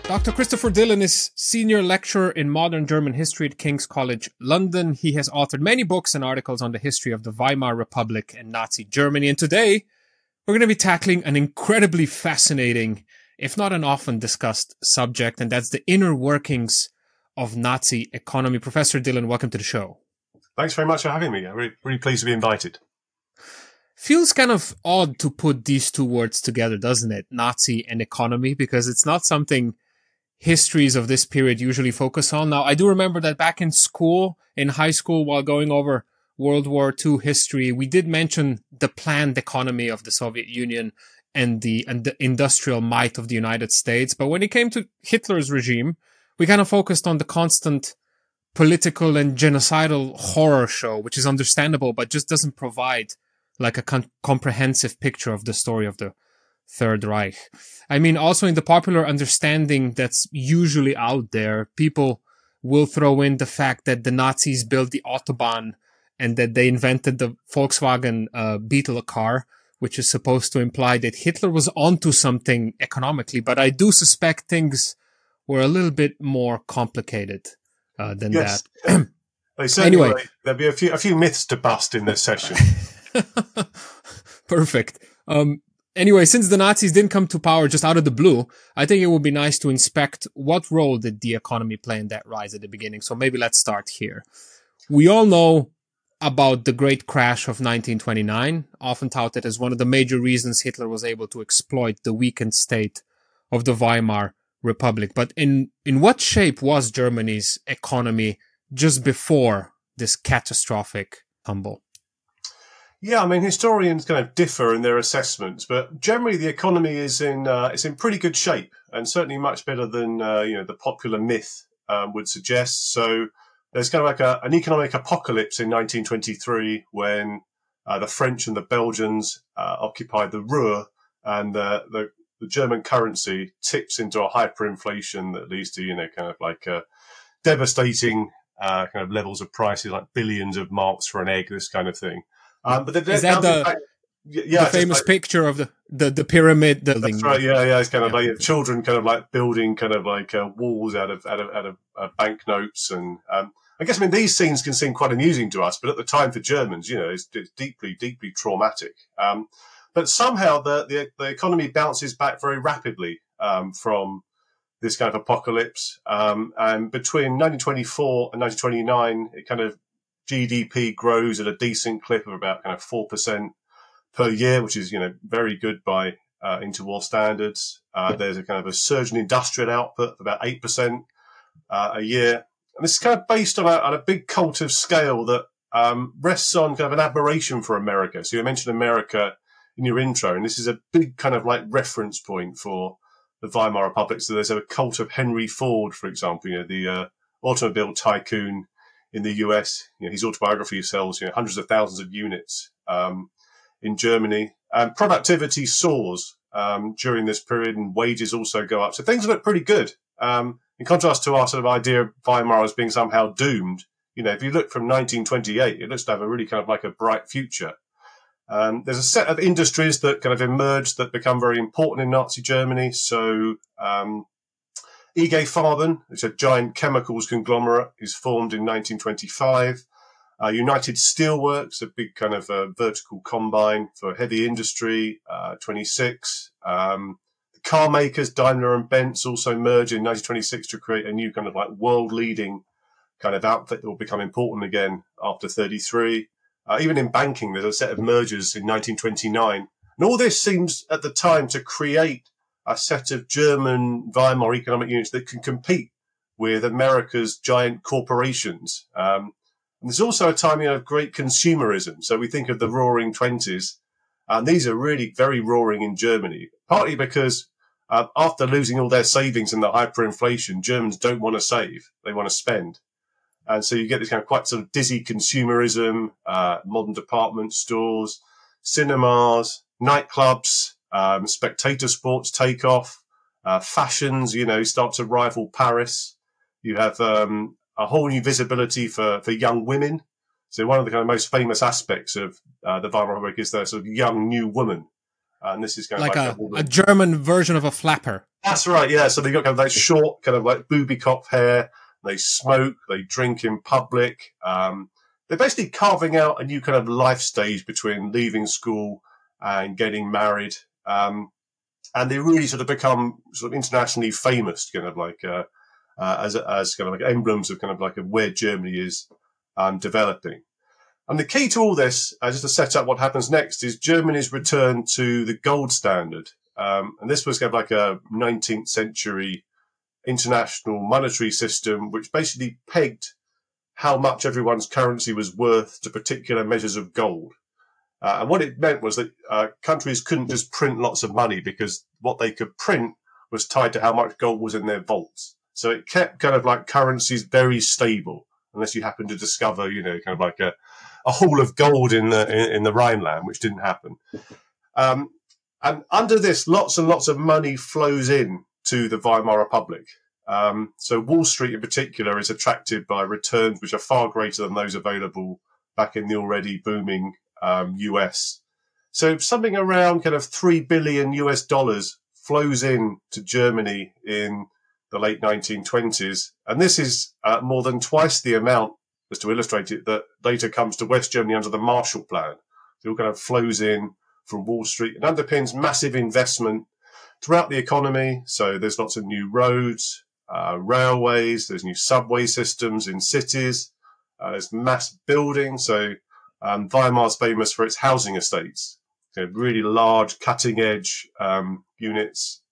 Dr. Christopher Dillon is Senior Lecturer in Modern German History at King's College London. He has authored many books and articles on the history of the Weimar Republic and Nazi Germany. And today, we're going to be tackling an incredibly fascinating, if not an often discussed subject, and that's the inner workings of Nazi economy. Professor Dillon, welcome to the show. Thanks very much for having me. I'm really pleased to be invited. Feels kind of odd to put these two words together, doesn't it? Nazi and economy, because it's not something histories of this period usually focus on. Now, I do remember that back in school, in high school, while going over World War II history, we did mention the planned economy of the Soviet Union and the industrial might of the United States. But when it came to Hitler's regime, we kind of focused on the constant political and genocidal horror show, which is understandable, but just doesn't provide like a comprehensive picture of the story of the Third Reich. I mean, also in the popular understanding that's usually out there, people will throw in the fact that the Nazis built the Autobahn and that they invented the Volkswagen Beetle car, which is supposed to imply that Hitler was onto something economically. But I do suspect things were a little bit more complicated than yes. that. Anyway, there'll be a few myths to bust in this session. Perfect. Anyway, since the Nazis didn't come to power just out of the blue, I think it would be nice to inspect what role did the economy play in that rise at the beginning. So maybe let's start here. We all know about the great crash of 1929, often touted as one of the major reasons Hitler was able to exploit the weakened state of the Weimar Republic. But in what shape was Germany's economy just before this catastrophic tumble? Yeah, I mean, historians kind of differ in their assessments, but generally the economy is in pretty good shape, and certainly much better than the popular myth would suggest. So there's kind of like an economic apocalypse in 1923 when the French and the Belgians occupied the Ruhr, and the German currency tips into a hyperinflation that leads to kind of like devastating kind of levels of prices, like billions of marks for an egg, this kind of thing. But is that the famous picture of the pyramid building? That's right. Yeah. It's kind of like children kind of like building kind of like walls out of banknotes, and I guess these scenes can seem quite amusing to us, but at the time for Germans, it's deeply traumatic. But somehow the economy bounces back very rapidly from this kind of apocalypse, and between 1924 and 1929, it kind of GDP grows at a decent clip of about kind of 4% per year, which is, very good by interwar standards. There's a kind of a surge in industrial output of about 8% a year. And this is kind of based on a big cult of scale that rests on kind of an admiration for America. So you mentioned America in your intro, and this is a big kind of like reference point for the Weimar Republic. So there's a cult of Henry Ford, for example, the automobile tycoon in the US. His autobiography sells hundreds of thousands of units in Germany. Productivity soars during this period, and wages also go up. So things look pretty good. In contrast to our sort of idea of Weimar as being somehow doomed, if you look from 1928, it looks to have a really kind of like a bright future. There's a set of industries that kind of emerge that become very important in Nazi Germany. So IG Farben, it's a giant chemicals conglomerate, is formed in 1925. United Steelworks, a big kind of vertical combine for heavy industry, 26. The car makers, Daimler and Benz, also merge in 1926 to create a new kind of like world-leading kind of outfit that will become important again after 33. Even in banking, there's a set of mergers in 1929. And all this seems at the time to create a set of German Weimar economic units that can compete with America's giant corporations. And there's also a time of great consumerism. So we think of the Roaring Twenties, and these are really very roaring in Germany, partly because after losing all their savings in the hyperinflation, Germans don't want to save, they want to spend. And so you get this kind of quite sort of dizzy consumerism, modern department stores, cinemas, nightclubs, spectator sports take off, fashions, start to rival Paris. You have a whole new visibility for young women. So one of the kind of most famous aspects of the Weimar Republic is the sort of young new woman. And this is kind of Like like a German version of a flapper. That's right, yeah. So they got kind of like short, kind of like booby cop hair. They smoke, they drink in public. They're basically carving out a new kind of life stage between leaving school and getting married. And they really sort of become sort of internationally famous, kind of like as kind of like emblems of kind of like where Germany is developing. And the key to all this, just to set up what happens next, is Germany's return to the gold standard. And this was kind of like a 19th century international monetary system, which basically pegged how much everyone's currency was worth to particular measures of gold. And what it meant was that countries couldn't just print lots of money, because what they could print was tied to how much gold was in their vaults. So it kept kind of like currencies very stable, unless you happened to discover, kind of like a haul of gold in the Rhineland, which didn't happen. And under this, lots and lots of money flows in to the Weimar Republic. So Wall Street in particular is attracted by returns which are far greater than those available back in the already booming US. So something around kind of $3 billion flows in to Germany in the late 1920s. And this is more than twice the amount, just to illustrate it, that later comes to West Germany under the Marshall Plan. So it all kind of flows in from Wall Street and underpins massive investment throughout the economy. So there's lots of new roads, railways, there's new subway systems in cities, there's mass building. So Weimar's famous for its housing estates, really large, cutting-edge units.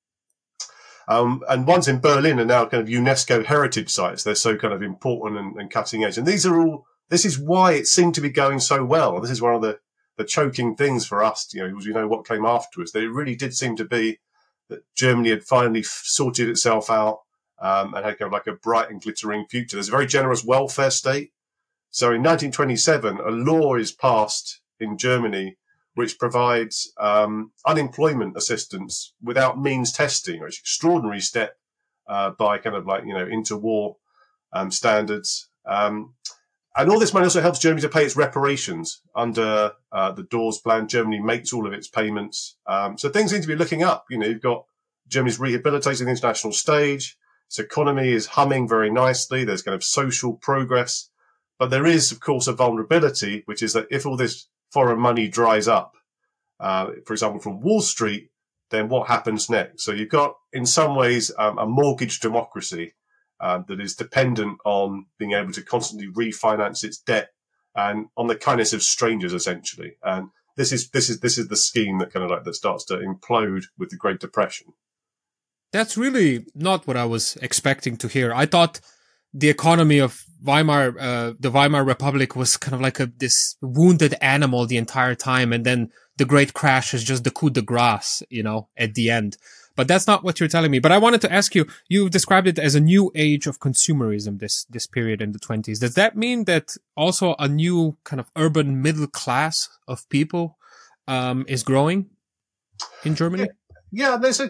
And ones in Berlin are now kind of UNESCO heritage sites. They're so kind of important and cutting edge. And this is why it seemed to be going so well. This is one of the choking things for us, because we know what came afterwards. It really did seem to be that Germany had finally sorted itself out and had kind of like a bright and glittering future. There's a very generous welfare state. So in 1927, a law is passed in Germany which provides unemployment assistance without means testing, which is an extraordinary step by kind of like, interwar standards. And all this money also helps Germany to pay its reparations under the Dawes Plan. Germany makes all of its payments. So things seem to be looking up. You've got Germany's rehabilitating the international stage. Its economy is humming very nicely. There's kind of social progress. But there is, of course, a vulnerability, which is that if all this foreign money dries up, for example, from Wall Street, then what happens next? So you've got, in some ways, a mortgage democracy that is dependent on being able to constantly refinance its debt and on the kindness of strangers, essentially. And this is the scheme that kind of like that starts to implode with the Great Depression. That's really not what I was expecting to hear. I thought the economy of Weimar, the Weimar Republic, was kind of like this wounded animal the entire time, and then the great crash is just the coup de grace, at the end. But that's not what you're telling me. But I wanted to ask you, you described it as a new age of consumerism, this period in the 20s. Does that mean that also a new kind of urban middle class of people is growing in Germany? Yeah, there's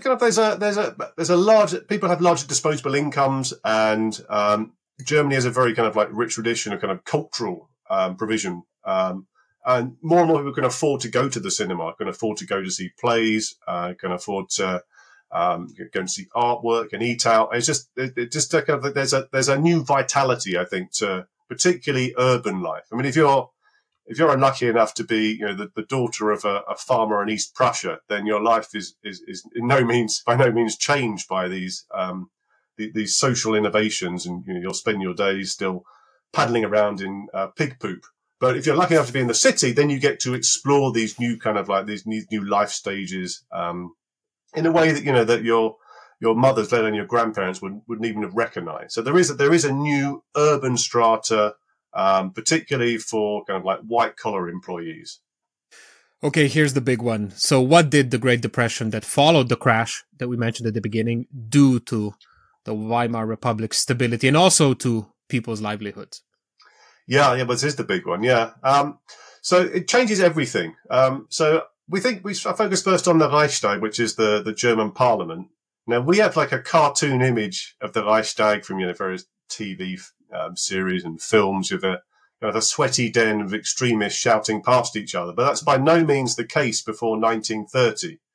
a large, people have larger disposable incomes, and Germany has a very kind of like rich tradition of kind of cultural provision. And more people can afford to go to the cinema, can afford to go to see plays, can afford to go and see artwork and eat out. It's just kind of, there's a new vitality, I think, to particularly urban life. I mean, if you're unlucky enough to be, the daughter of a farmer in East Prussia, then your life is by no means changed by these social innovations, and you'll spend your days still paddling around in pig poop. But if you're lucky enough to be in the city, then you get to explore these new kind of like these new life stages in a way that that your mothers, let alone your grandparents, wouldn't even have recognised. So there is a new urban strata. Particularly for kind of like white collar employees. Okay, here's the big one. So what did the Great Depression that followed the crash that we mentioned at the beginning do to the Weimar Republic's stability and also to people's livelihoods? Yeah, but this is the big one. Yeah. So it changes everything. So I focus first on the Reichstag, which is the German parliament. Now we have like a cartoon image of the Reichstag from, various TV series and films with a sweaty den of extremists shouting past each other. But that's by no means the case before 1930.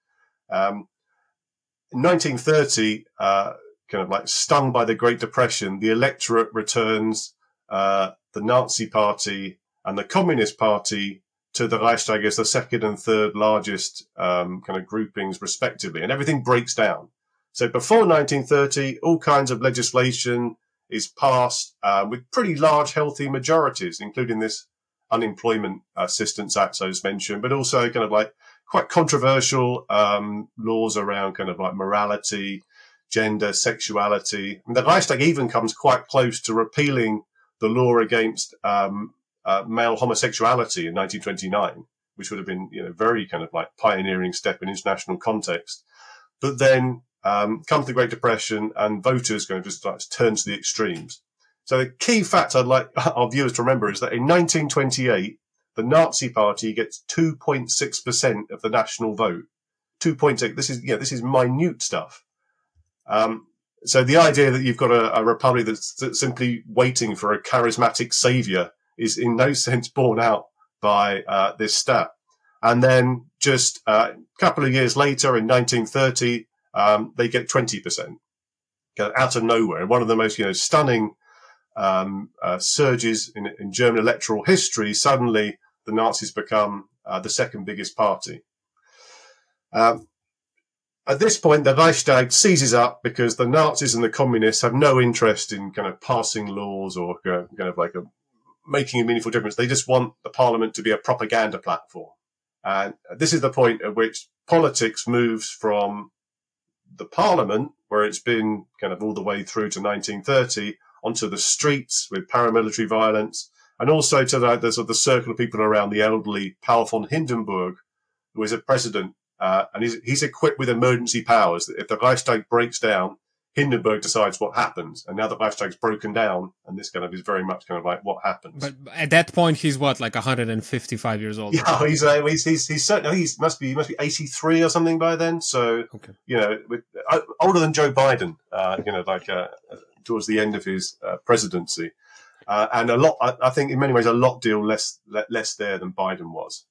In 1930, kind of like stung by the Great Depression, the electorate returns the Nazi Party and the Communist Party to the Reichstag as the second and third largest kind of groupings, respectively, and everything breaks down. So before 1930, all kinds of legislation is passed with pretty large, healthy majorities, including this Unemployment Assistance Act, so as mentioned, but also kind of like quite controversial laws around kind of like morality, gender, sexuality. And the Reichstag even comes quite close to repealing the law against male homosexuality in 1929, which would have been, very kind of like pioneering step in international context. But then comes the Great Depression, and voters going to start to turn to the extremes. So the key fact I'd like our viewers to remember is that in 1928, the Nazi Party gets 2.6% of the national vote. 2.6. This is minute stuff. So the idea that you've got a republic that's simply waiting for a charismatic savior is in no sense borne out by this stat. And then just a couple of years later, in 1930, they get 20%, out of nowhere. One of the most stunning surges in German electoral history. Suddenly, the Nazis become the second biggest party. At this point, the Reichstag seizes up because the Nazis and the communists have no interest in kind of passing laws or kind of like making a meaningful difference. They just want the parliament to be a propaganda platform. And this is the point at which politics moves from the parliament, where it's been kind of all the way through to 1930, onto the streets with paramilitary violence, and also to the sort of the circle of people around the elderly Paul von Hindenburg, who is a president, and he's equipped with emergency powers. If the Reichstag breaks down, Hindenburg decides what happens. And now the Reichstag's broken down, and this kind of is very much kind of like what happens. But at that point, he's what, like 155 years old? Yeah, he's certainly, he must be 83 or something by then. So, okay. Older than Joe Biden, towards the end of his presidency. And I think in many ways, a lot less there than Biden was.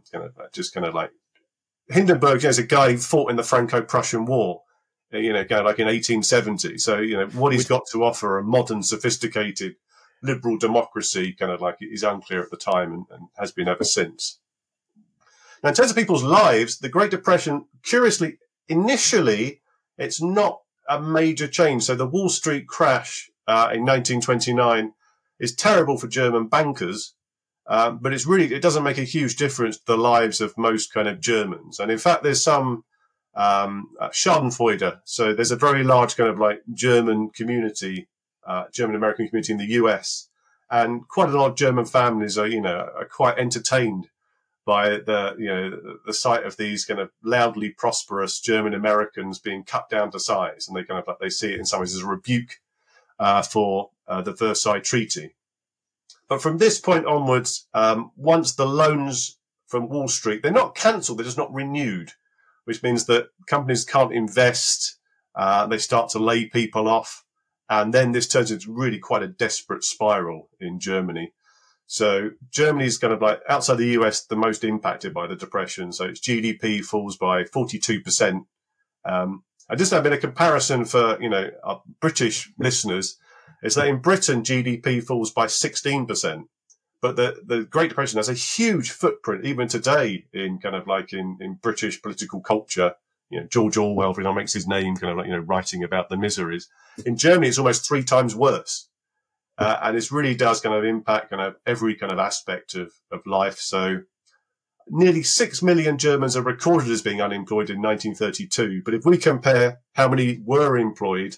Hindenburg is a guy who fought in the Franco-Prussian War, like in 1870. So, what he's got to offer a modern, sophisticated, liberal democracy kind of like is unclear at the time and has been ever since. Now, in terms of people's lives, the Great Depression, curiously, initially, it's not a major change. So the Wall Street crash in 1929 is terrible for German bankers. But it doesn't make a huge difference to the lives of most kind of Germans. And in fact, there's some Schadenfreude. So there's a very large kind of like German community, German-American community in the US. And quite a lot of German families are quite entertained by the sight of these kind of loudly prosperous German Americans being cut down to size. And they see it in some ways as a rebuke for the Versailles Treaty. But from this point onwards, once the loans from Wall Street, they're not cancelled, they're just not renewed, which means that companies can't invest, they start to lay people off, and then this turns into really quite a desperate spiral in Germany. So Germany is kind of like, outside the US, the most impacted by the Depression. So its GDP falls by 42%. I just have been a comparison for, our British listeners, is that in Britain, GDP falls by 16%. But the Great Depression has a huge footprint, even today, in kind of like in British political culture. George Orwell, for example, makes his name kind of like, writing about the miseries. In Germany, it's almost 3 times worse. And it really does kind of impact kind of every kind of aspect of life. So nearly 6 million Germans are recorded as being unemployed in 1932. But if we compare how many were employed,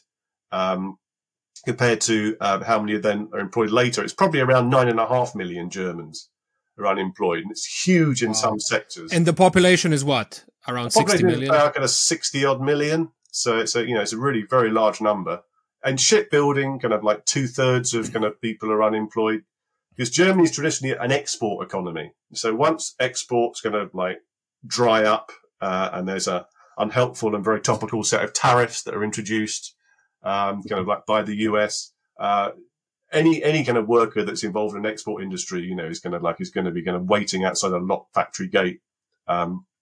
compared to how many then are employed later, it's probably around 9.5 million Germans are unemployed. And it's huge in some sectors. And the population is what? Around 60 million? About kind of 60 odd million. So it's a really very large number. And shipbuilding, kind of like 2/3 of kind of people are unemployed, because Germany is traditionally an export economy. So once exports kind of like dry up, and there's a unhelpful and very topical set of tariffs that are introduced, kind of like by the US, any kind of worker that's involved in an export industry, is going to be kind of waiting outside a locked factory gate,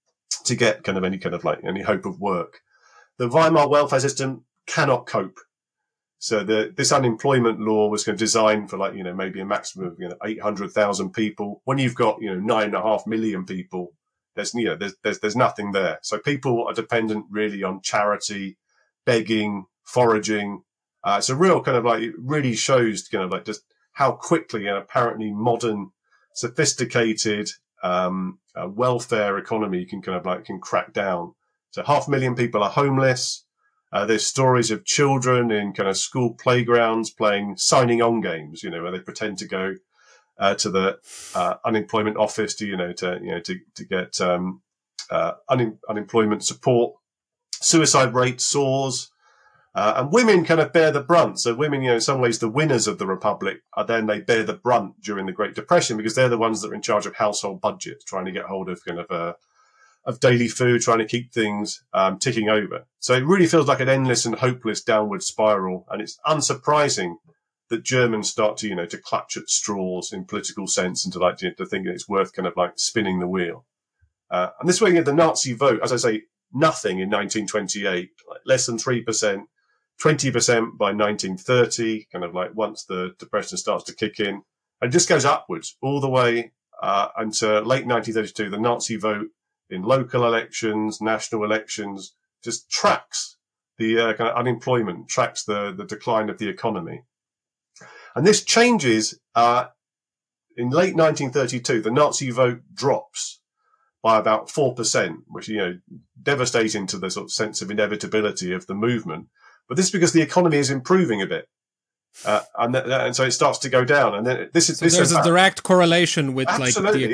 to get kind of any hope of work. The Weimar welfare system cannot cope. So this unemployment law was kind of designed for maybe a maximum of 800,000 people. When you've got 9.5 million people, there's nothing there. So people are dependent really on charity, begging, foraging. It's a real it really shows just how quickly an apparently modern, sophisticated welfare economy can can crack down. So 500,000 people are homeless. There's stories of children in kind of school playgrounds playing signing on games, where they pretend to go to the unemployment office to get unemployment support. Suicide rate soars, and women kind of bear the brunt. So women, in some ways, the winners of the Republic they bear the brunt during the Great Depression because they're the ones that are in charge of household budgets, trying to get hold of of daily food, trying to keep things ticking over. So it really feels like an endless and hopeless downward spiral. And it's unsurprising that Germans start to clutch at straws in political sense and to think it's worth spinning the wheel. And this way, the Nazi vote, as I say, nothing in 1928, less than 3%, 20% by 1930, once the depression starts to kick in. And it just goes upwards all the way until late 1932, the Nazi vote in local elections, national elections, just tracks the unemployment, tracks the decline of the economy. And this changes in late 1932. The Nazi vote drops by about 4%, which devastating to the sort of sense of inevitability of the movement. But this is because the economy is improving a bit, and so it starts to go down. And then there's a direct correlation with absolutely.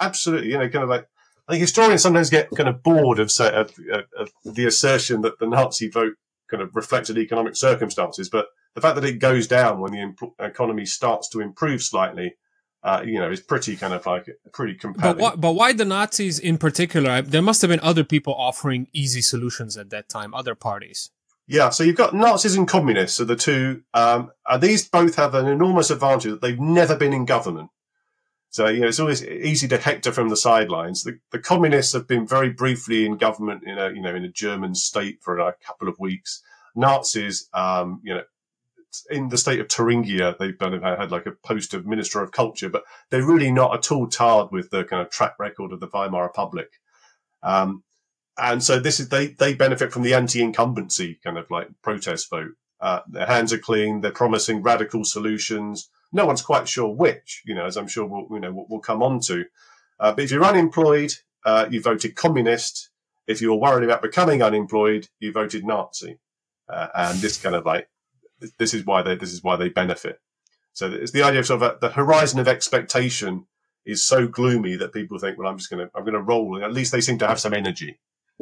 I think historians sometimes get kind of bored of the assertion that the Nazi vote kind of reflected economic circumstances, but the fact that it goes down when the economy starts to improve slightly, is pretty pretty compelling. But why the Nazis in particular? There must have been other people offering easy solutions at that time, other parties. Yeah, so you've got Nazis and communists, so the two, and these both have an enormous advantage that they've never been in government. So, it's always easy to hector from the sidelines. The communists have been very briefly in government in a German state for a couple of weeks. Nazis, in the state of Thuringia, they've had a post of Minister of Culture, but they're really not at all tarred with the kind of track record of the Weimar Republic. And so they benefit from the anti-incumbency protest vote. Their hands are clean. They're promising radical solutions. No one's quite sure which, as I'm sure we'll come on to. But if you're unemployed, you voted communist. If you're worried about becoming unemployed, you voted Nazi. And this this is why they benefit. So it's the idea of the horizon of expectation is so gloomy that people think, well, I'm going to roll. And at least they seem to have some energy.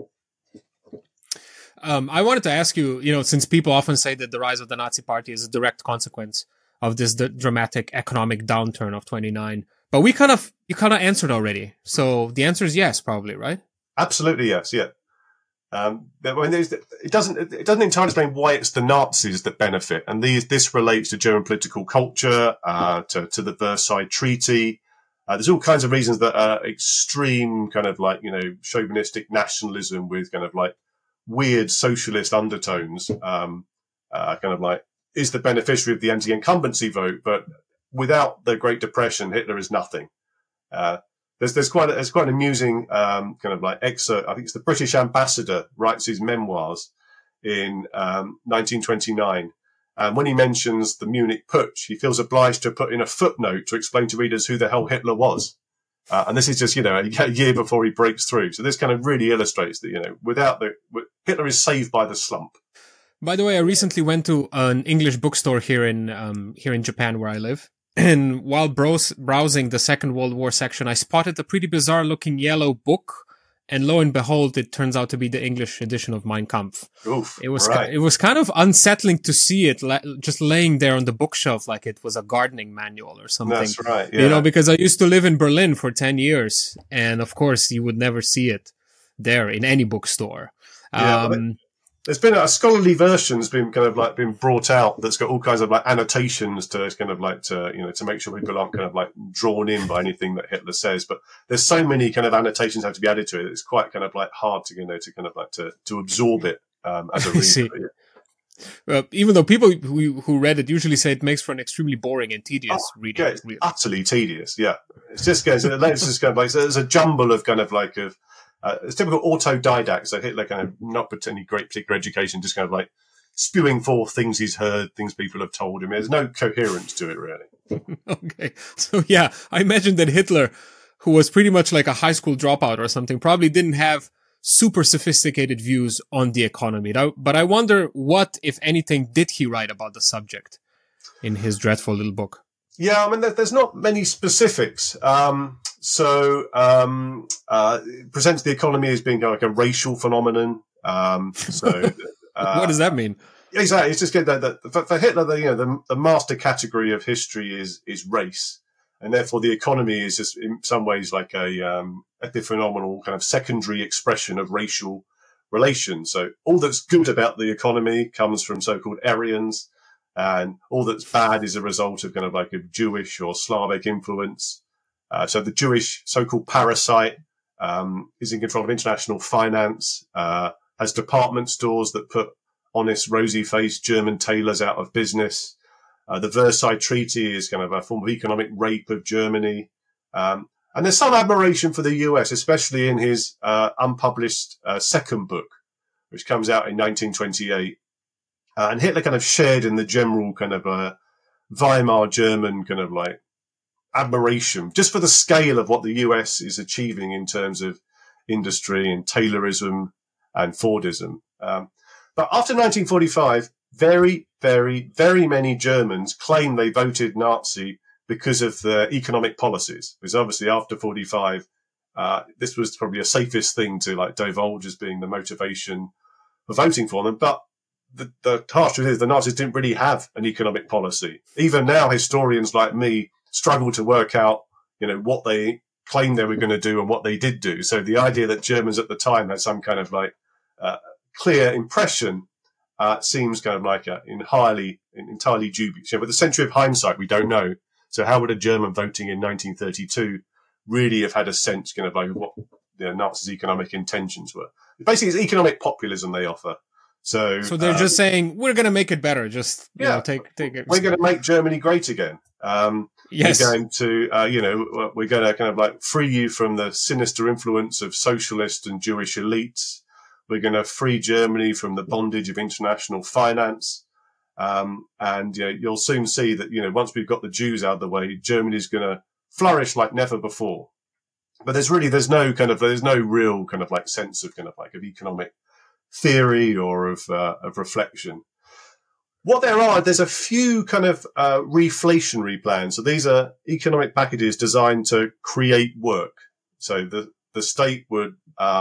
I wanted to ask you, since people often say that the rise of the Nazi Party is a direct consequence of this dramatic economic downturn of 29, but you kind of answered already. So the answer is yes, probably, right? Absolutely, yes, yeah. It doesn't entirely explain why it's the Nazis that benefit, and this relates to German political culture, to the Versailles Treaty. There's all kinds of reasons that extreme chauvinistic nationalism with weird socialist undertones, is the beneficiary of the anti-incumbency vote, but without the Great Depression, Hitler is nothing. There's quite an amusing excerpt. I think it's the British ambassador writes his memoirs in 1929, and when he mentions the Munich Putsch, he feels obliged to put in a footnote to explain to readers who the hell Hitler was. And this is just a year before he breaks through. So this kind of really illustrates that Hitler is saved by the slump. By the way, I recently went to an English bookstore here in Japan where I live. And while browsing the Second World War section, I spotted a pretty bizarre looking yellow book. And lo and behold, it turns out to be the English edition of Mein Kampf. Oof, it was kind of unsettling to see it just laying there on the bookshelf like it was a gardening manual or something. That's right, yeah. Because I used to live in Berlin for 10 years. And of course, you would never see it there in any bookstore. Yeah, There's been a scholarly version's been kind of like been brought out that's got all kinds of like annotations to kind of like to make sure people aren't kind of like drawn in by anything that Hitler says. But there's so many kind of annotations have to be added to it. It's quite kind of like hard to to kind of like to absorb it as a reader. Even though people who read it usually say it makes for an extremely boring and tedious reading. Yeah, it's utterly tedious. Yeah, it's just goes. It's just kind of like there's a jumble of kind of like it's typical autodidact. So Hitler kind of not any great particular education, just kind of like spewing forth things he's heard, things people have told him. There's no coherence to it, really. Okay, so yeah, I imagine that Hitler, who was pretty much like a high school dropout or something, probably didn't have super sophisticated views on the economy. But I wonder what, if anything, did he write about the subject in his dreadful little book? Yeah, I mean, there's not many specifics. It presents the economy as being like a racial phenomenon. What does that mean? Exactly. It's just good that for Hitler, the master category of history is race. And therefore, the economy is just in some ways like a epiphenomenal kind of secondary expression of racial relations. So all that's good about the economy comes from so-called Aryans, and all that's bad is a result of kind of like a Jewish or Slavic influence. So the Jewish so-called parasite is in control of international finance, has department stores that put honest, rosy-faced German tailors out of business. The Versailles Treaty is kind of a form of economic rape of Germany. And there's some admiration for the US, especially in his unpublished second book, which comes out in 1928. And Hitler kind of shared in the general kind of Weimar German kind of like admiration just for the scale of what the US is achieving in terms of industry and Taylorism and Fordism. But after 1945, very, very, very many Germans claim they voted Nazi because of their economic policies. Because obviously after 45, this was probably the safest thing to like divulge as being the motivation for voting for them. But the harsh truth is the Nazis didn't really have an economic policy. Even now, historians like me struggle to work out, what they claimed they were going to do and what they did do. So the idea that Germans at the time had some kind of like clear impression seems kind of like entirely dubious. With the century of hindsight, we don't know. So how would a German voting in 1932 really have had a sense kind of like what the Nazis' economic intentions were? Basically, it's economic populism they offer. So they're just saying, we're going to make it better. Just, take it. We're going to make Germany great again. Yes. We're going to, we're going to kind of like free you from the sinister influence of socialist and Jewish elites. We're going to free Germany from the bondage of international finance. And you'll soon see that, once we've got the Jews out of the way, Germany's going to flourish like never before. But there's no real kind of like sense of kind of like of economic theory or of reflection. What there's a few kind of reflationary plans. So these are economic packages designed to create work. So the state would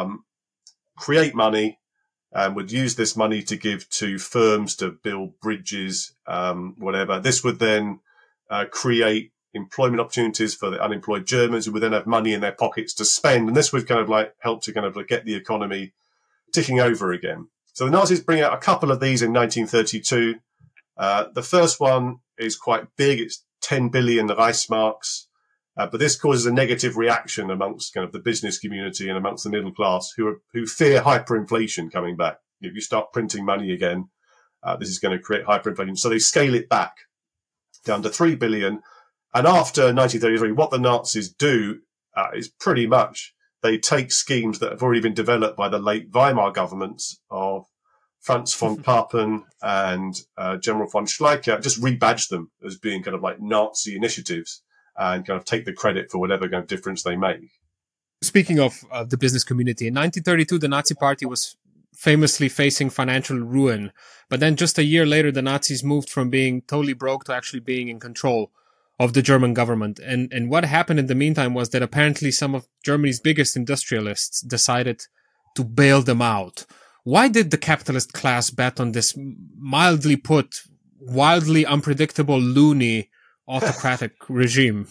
create money and would use this money to give to firms to build bridges, whatever. This would then create employment opportunities for the unemployed Germans, who would then have money in their pockets to spend. And this would kind of like help to kind of like get the economy ticking over again. So the Nazis bring out a couple of these in 1932. The first one is quite big. It's 10 billion Reichsmarks. But this causes a negative reaction amongst kind of the business community and amongst the middle class who fear hyperinflation coming back. If you start printing money again, this is going to create hyperinflation. So they scale it back down to 3 billion. And after 1933, what the Nazis do is pretty much they take schemes that have already been developed by the late Weimar governments of Franz von Papen and General von Schleicher, just rebadge them as being kind of like Nazi initiatives and kind of take the credit for whatever kind of difference they make. Speaking of the business community, in 1932, the Nazi Party was famously facing financial ruin. But then just a year later, the Nazis moved from being totally broke to actually being in control of the German government. And what happened in the meantime was that apparently some of Germany's biggest industrialists decided to bail them out. Why did the capitalist class bet on this, mildly put, wildly unpredictable, loony, autocratic regime?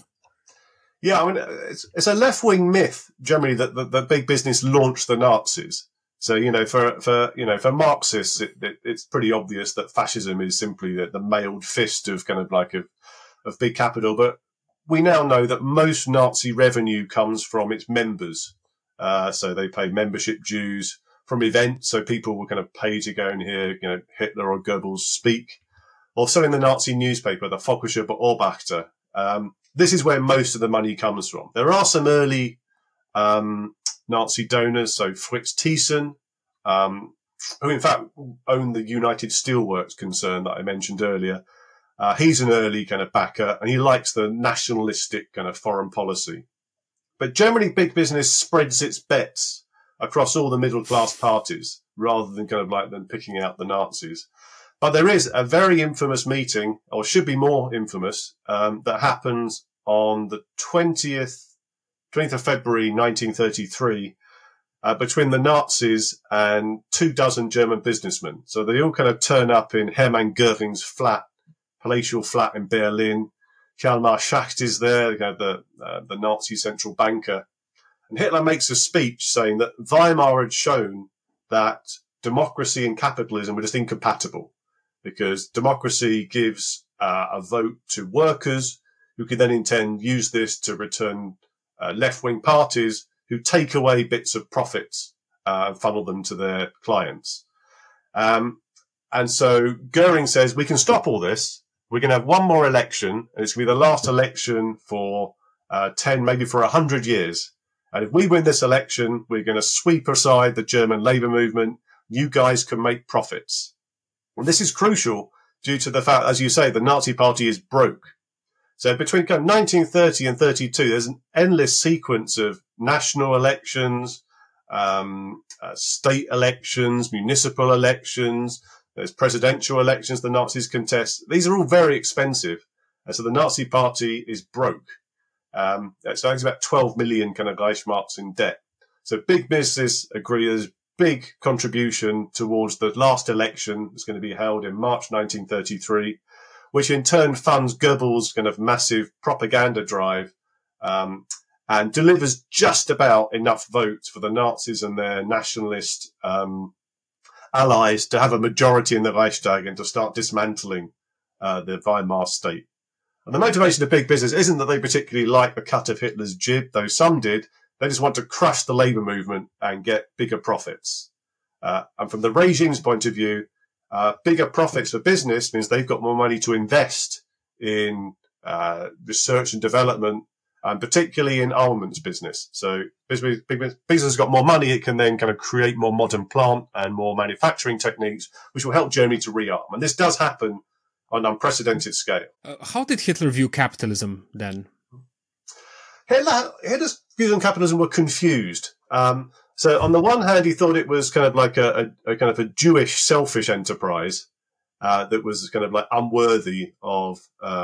Yeah, I mean, it's a left-wing myth, generally, that the big business launched the Nazis. So, for Marxists, it's pretty obvious that fascism is simply the mailed fist of of big capital. But we now know that most Nazi revenue comes from its members. So they pay membership dues from events. So people will kind of pay to go and hear, Hitler or Goebbels speak. Also in the Nazi newspaper, the Völkischer Beobachter. This is where most of the money comes from. There are some early Nazi donors, so Fritz Thyssen, who in fact owned the United Steelworks concern that I mentioned earlier. He's an early kind of backer, and he likes the nationalistic kind of foreign policy. But generally, big business spreads its bets across all the middle class parties rather than than picking out the Nazis. But there is a very infamous meeting, or should be more infamous, that happens on the 20th of February 1933 between the Nazis and 24 German businessmen. So they all kind of turn up in Hermann Göring's palatial flat in Berlin. Hjalmar Schacht is there, the Nazi central banker. And Hitler makes a speech saying that Weimar had shown that democracy and capitalism were just incompatible, because democracy gives a vote to workers who can then use this to return left-wing parties who take away bits of profits and funnel them to their clients. And so Goering says, we can stop all this. We're going to have one more election, and it's going to be the last election for 10, maybe for 100 years. And if we win this election, we're going to sweep aside the German labour movement. You guys can make profits. And this is crucial due to the fact, as you say, the Nazi Party is broke. So between 1930 and 32, there's an endless sequence of national elections, state elections, municipal elections. There's presidential elections the Nazis contest. These are all very expensive. And so the Nazi Party is broke. So it's about 12 million Reichsmarks in debt. So big business agree there's big contribution towards the last election that's going to be held in March 1933, which in turn funds Goebbels' massive propaganda drive and delivers just about enough votes for the Nazis and their nationalist allies to have a majority in the Reichstag and to start dismantling the Weimar state. And the motivation of big business isn't that they particularly like the cut of Hitler's jib, though some did. They just want to crush the labour movement and get bigger profits. And from the regime's point of view, bigger profits for business means they've got more money to invest in research and development, and particularly in armaments business. So big business has got more money. It can then create more modern plant and more manufacturing techniques, which will help Germany to rearm. And this does happen on an unprecedented scale. How did Hitler view capitalism then? Hitler's views on capitalism were confused. So on the one hand, he thought it was like a Jewish selfish enterprise that was unworthy of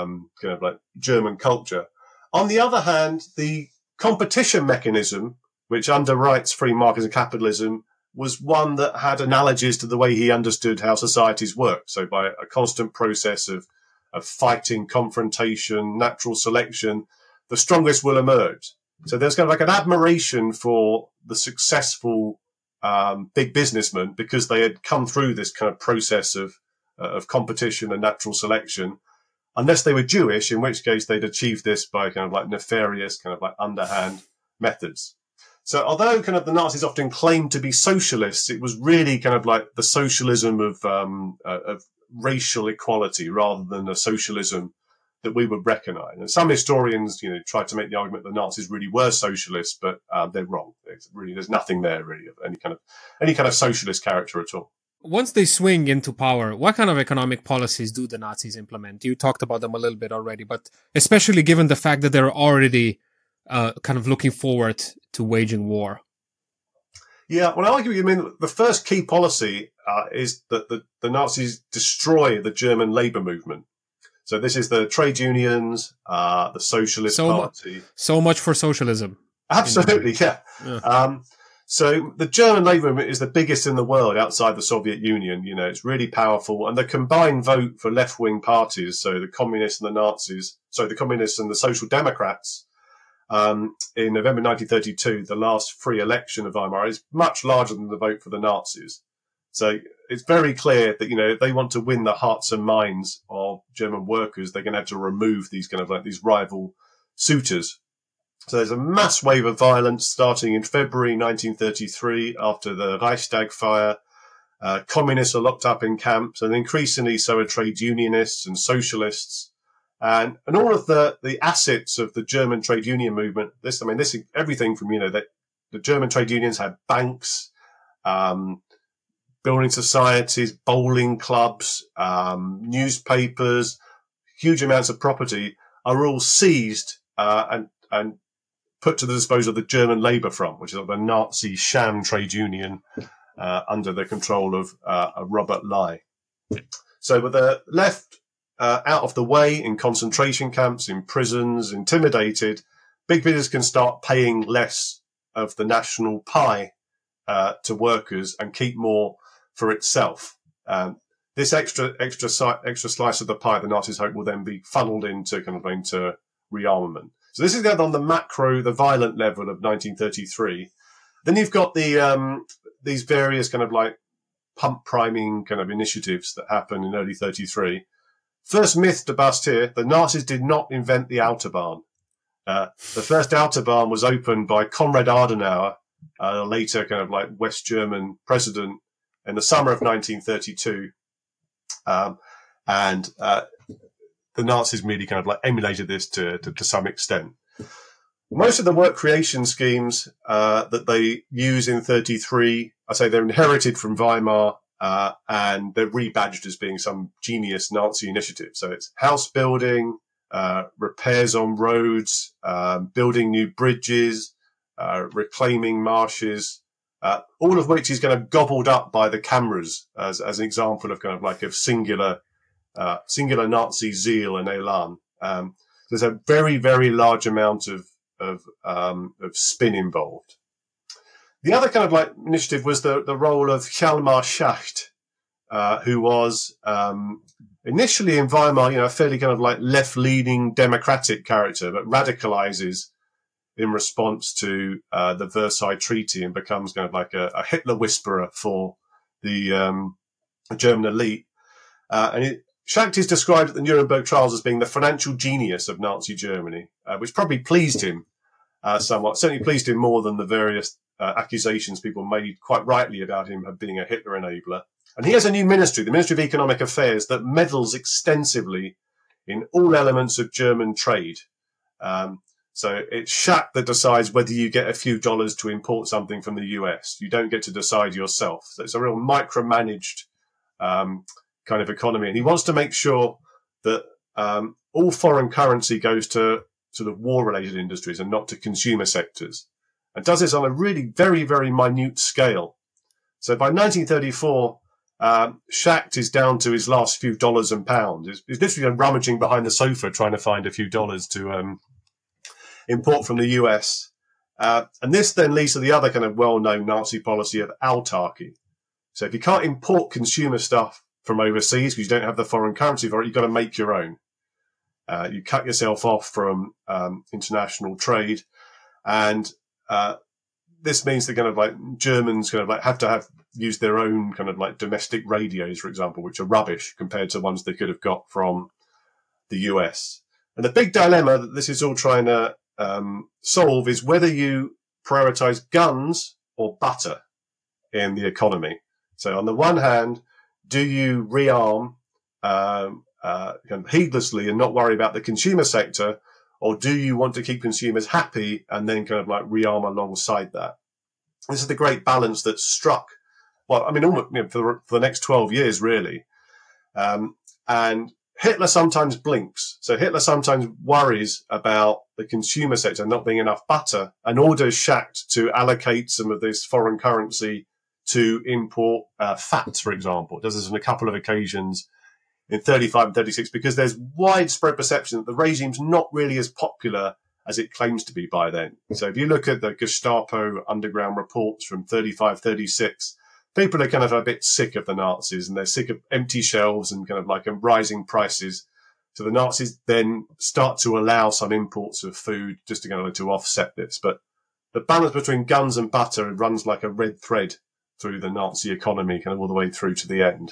German culture. On the other hand, the competition mechanism, which underwrites free markets and capitalism, was one that had analogies to the way he understood how societies work. So by a constant process of fighting, confrontation, natural selection, the strongest will emerge. So there's an admiration for the successful big businessmen because they had come through this process of competition and natural selection, unless they were Jewish, in which case they'd achieved this by nefarious, underhand methods. So although the Nazis often claimed to be socialists, it was really the socialism of racial equality rather than a socialism that we would recognize. And some historians, tried to make the argument that the Nazis really were socialists, but they're wrong. There's nothing there really of any kind of socialist character at all. Once they swing into power, what kind of economic policies do the Nazis implement? You talked about them a little bit already, but especially given the fact that they're already looking forward to waging war. Yeah, well, I argue you mean the first key policy is that the Nazis destroy the German labour movement. So this is the trade unions, the Socialist Party. So much for socialism. Absolutely, yeah. So the German labour movement is the biggest in the world outside the Soviet Union. It's really powerful. And the combined vote for left-wing parties, so the communists and the Nazis, the communists and the Social Democrats, in November 1932, the last free election of Weimar, is much larger than the vote for the Nazis. So it's very clear that, if they want to win the hearts and minds of German workers, they're going to have to remove these kind of like these rival suitors. So there's a mass wave of violence starting in February 1933 after the Reichstag fire. Communists are locked up in camps, and increasingly so are trade unionists and socialists. And all of the assets of the German trade union movement, this is everything from, that the German trade unions had banks, building societies, bowling clubs, newspapers, huge amounts of property are all seized, and put to the disposal of the German Labour Front, which is the Nazi sham trade union, under the control of Robert Lai. So with the left out of the way in concentration camps, in prisons, intimidated, big business can start paying less of the national pie to workers and keep more for itself. This extra slice of the pie, the Nazis hope, will then be funneled into rearmament. So this is on the macro, the violent level of 1933. Then you've got these various pump priming initiatives that happen in early 33. First myth to bust here: the Nazis did not invent the Autobahn. The first Autobahn was opened by Konrad Adenauer, later West German president, in the summer of 1932. And the Nazis merely emulated this to some extent. Most of the work creation schemes that they use in 33, I say they're inherited from Weimar, and they're rebadged as being some genius Nazi initiative. So it's house building, repairs on roads, building new bridges, reclaiming marshes, all of which is gobbled up by the cameras as an example of of singular Nazi zeal and elan. There's a very, very large amount of spin involved. The other initiative was the role of Hjalmar Schacht, who was initially in Weimar, a fairly left-leaning democratic character, but radicalizes in response to the Versailles Treaty and becomes a Hitler whisperer for the German elite. Schacht is described at the Nuremberg trials as being the financial genius of Nazi Germany, which probably pleased him somewhat. Certainly pleased him more than the various accusations people made quite rightly about him being a Hitler enabler. And he has a new ministry, the Ministry of Economic Affairs, that meddles extensively in all elements of German trade. So it's Schacht that decides whether you get a few dollars to import something from the US. You don't get to decide yourself. So it's a real micromanaged kind of economy. And he wants to make sure that all foreign currency goes to sort of war-related industries and not to consumer sectors. And does this on a really very, very minute scale. So by 1934, Schacht is down to his last few dollars and pounds. He's literally rummaging behind the sofa trying to find a few dollars to import from the US. And this then leads to the other kind of well-known Nazi policy of autarky. So if you can't import consumer stuff from overseas because you don't have the foreign currency for it, you've got to make your own. You cut yourself off from international trade. And this means that Germans have to use their own domestic radios, for example, which are rubbish compared to ones they could have got from the US. And the big dilemma that this is all trying to solve is whether you prioritize guns or butter in the economy. So on the one hand, do you rearm heedlessly and not worry about the consumer sector, or do you want to keep consumers happy and then rearm alongside that? This is the great balance that's struck. Well, I mean, almost for the next 12 years, really. And Hitler sometimes blinks. So Hitler sometimes worries about the consumer sector not being enough butter and orders Schacht to allocate some of this foreign currency to import fat, for example. It does this on a couple of occasions in 35 and 36 because there's widespread perception that the regime's not really as popular as it claims to be by then. So if you look at the Gestapo underground reports from 35, 36, people are a bit sick of the Nazis and they're sick of empty shelves and rising prices. So the Nazis then start to allow some imports of food just to kind of to offset this. But the balance between guns and butter runs like a red thread through the Nazi economy, kind of all the way through to the end.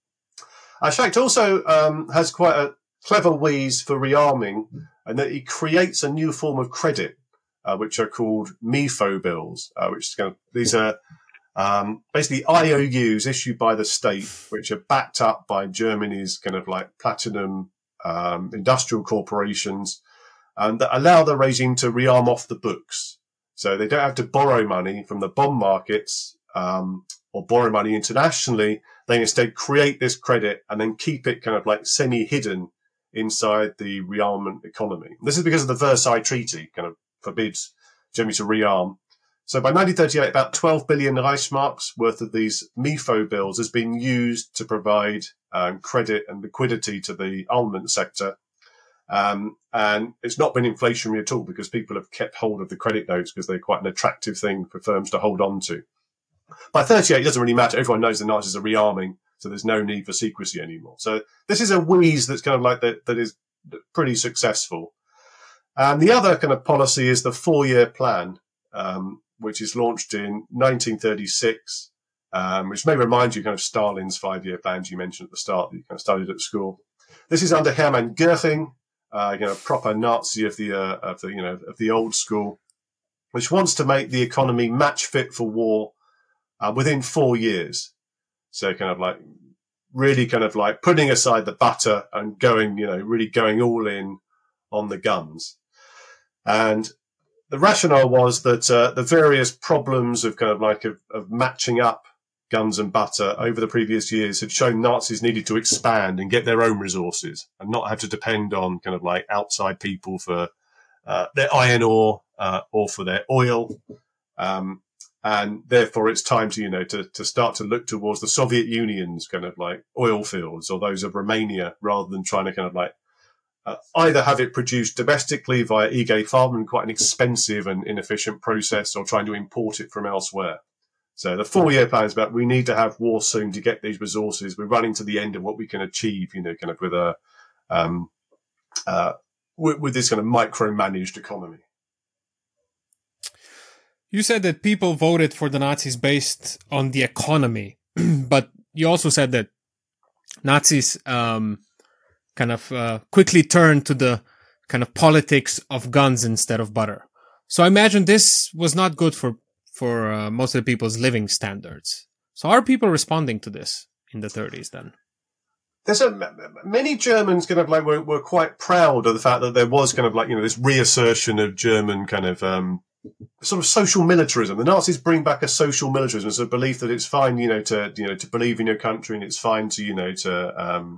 Schacht also has quite a clever wheeze for rearming, and that he creates a new form of credit, which are called MIFO bills, which is these are basically IOUs issued by the state, which are backed up by Germany's kind of like platinum industrial corporations, that allow the regime to rearm off the books. So they don't have to borrow money from the bond markets or borrow money internationally. They instead create this credit and then keep it kind of like semi-hidden inside the rearmament economy. This is because of the Versailles Treaty, kind of forbids Germany to rearm. So by 1938, about 12 billion Reichsmarks worth of these MIFO bills has been used to provide credit and liquidity to the armament sector. And it's not been inflationary at all because people have kept hold of the credit notes because they're quite an attractive thing for firms to hold on to. By 38, it doesn't really matter. Everyone knows the Nazis are rearming, so there's no need for secrecy anymore. So this is a wheeze that's kind of like that is pretty successful. And the other kind of policy is the 4-year plan, which is launched in 1936, which may remind you kind of Stalin's 5-year plans you mentioned at the start that you kind of studied at school. This is under Hermann Goering, proper Nazi of the old school, which wants to make the economy match fit for war within 4 years. So kind of like really kind of like putting aside the butter and going, really going all in on the guns. And the rationale was that the various problems of kind of like of matching up guns and butter over the previous years had shown Nazis needed to expand and get their own resources and not have to depend on kind of like outside people for their iron ore or for their oil. And therefore it's time to start to look towards the Soviet Union's kind of like oil fields or those of Romania rather than trying to kind of like either have it produced domestically via IG Farben, quite an expensive and inefficient process, or trying to import it from elsewhere. So the 4-year plan is about we need to have war soon to get these resources. We're running to the end of what we can achieve, kind of with with this kind of micromanaged economy. You said that people voted for the Nazis based on the economy, but you also said that Nazis quickly turned to the kind of politics of guns instead of butter. So I imagine this was not good for most of the people's living standards. So are people responding to this in the 30s then? There's many Germans kind of like were quite proud of the fact that there was kind of like, this reassertion of German kind of sort of social militarism. The Nazis bring back a social militarism, a sort of belief that it's fine, to believe in your country, and it's fine to,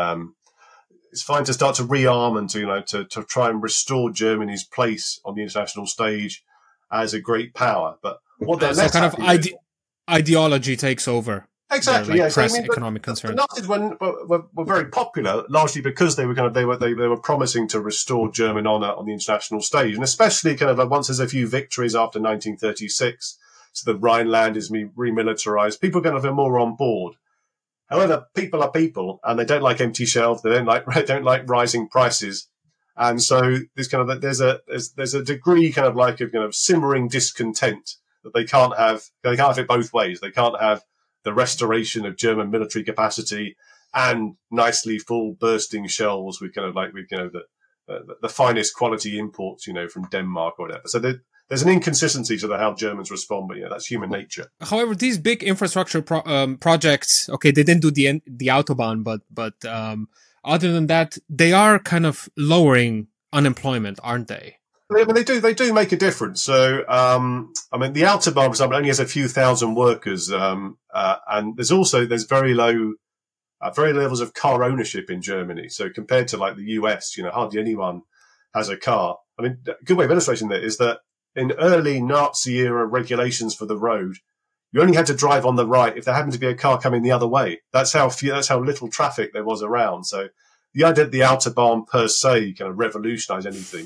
it's fine to start to rearm and to try and restore Germany's place on the international stage as a great power. But what they're kind of ideology takes over. Exactly. Like press economic concerns. The Nazis were very popular, largely because they were promising to restore German honour on the international stage, and especially kind of like once there's a few victories after 1936, so the Rhineland is remilitarised. People kind of are more on board. However, people are people, and they don't like empty shelves. They don't like rising prices, and so there's a degree kind of simmering discontent that they can't have it both ways. They can't have the restoration of German military capacity and nicely full bursting shells with the finest quality imports, from Denmark or whatever. So there's an inconsistency to how Germans respond, but that's human nature. However, these big infrastructure projects, okay, they didn't do the Autobahn, but other than that, they are kind of lowering unemployment, aren't they? I mean, they do make a difference. So, the Autobahn, for example, only has a few thousand workers, and there's very low levels of car ownership in Germany. So compared to like the US, hardly anyone has a car. I mean, a good way of illustrating that is that in early Nazi era regulations for the road, you only had to drive on the right if there happened to be a car coming the other way. That's how little traffic there was around. So the idea that the Autobahn per se kind of revolutionise anything,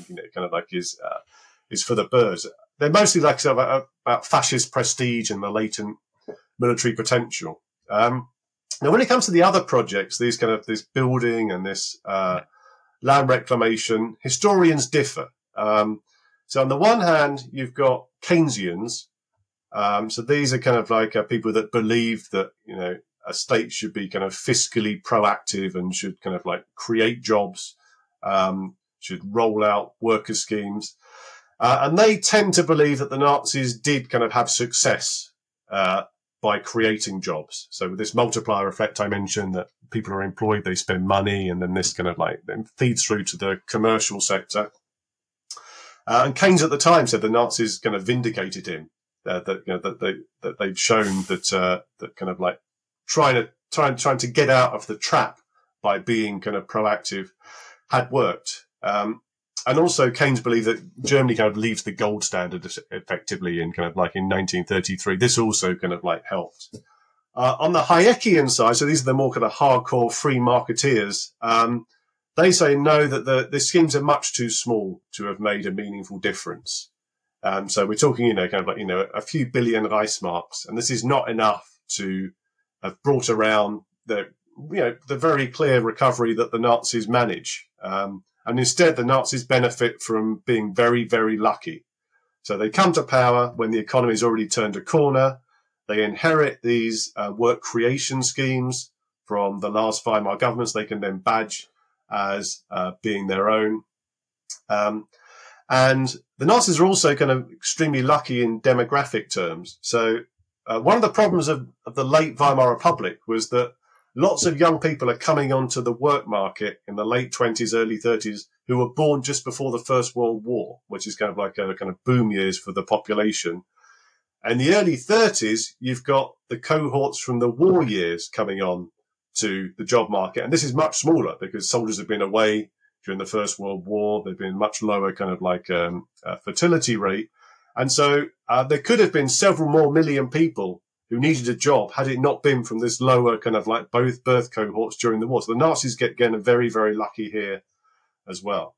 is for the birds. They're mostly like sort of about fascist prestige and the latent military potential. Now, when it comes to the other projects, this building and this land reclamation. Historians differ. So on the one hand, you've got Keynesians. So these are kind of like people that believe that, a state should be kind of fiscally proactive and should kind of like create jobs, should roll out worker schemes. And they tend to believe that the Nazis did kind of have success by creating jobs. So with this multiplier effect I mentioned, that people are employed, they spend money, and then this kind of like then feeds through to the commercial sector. And Keynes at the time said the Nazis kind of vindicated him, that they'd shown that kind of like trying to get out of the trap by being kind of proactive had worked. And also Keynes believed that Germany kind of leaves the gold standard effectively in kind of like in 1933. This also kind of like helped. On the Hayekian side, so these are the more kind of hardcore free marketeers, they say no, that the schemes are much too small to have made a meaningful difference. So we're talking, kind of like, a few billion Reichsmarks, and this is not enough to have brought around the very clear recovery that the Nazis manage. And instead, the Nazis benefit from being very, very lucky. So they come to power when the economy's already turned a corner. They inherit these work creation schemes from the last Weimar governments. They can then badge as being their own. And the Nazis are also kind of extremely lucky in demographic terms. So one of the problems of the late Weimar Republic was that lots of young people are coming onto the work market in the late 20s, early 30s, who were born just before the First World War, which is kind of like a kind of boom years for the population. And in the early 30s, you've got the cohorts from the war years coming on to the job market. And this is much smaller because soldiers have been away during the First World War. There've been much lower kind of like fertility rate. And so there could have been several more million people who needed a job had it not been from this lower kind of like both birth cohorts during the war. So the Nazis get again very, very lucky here as well.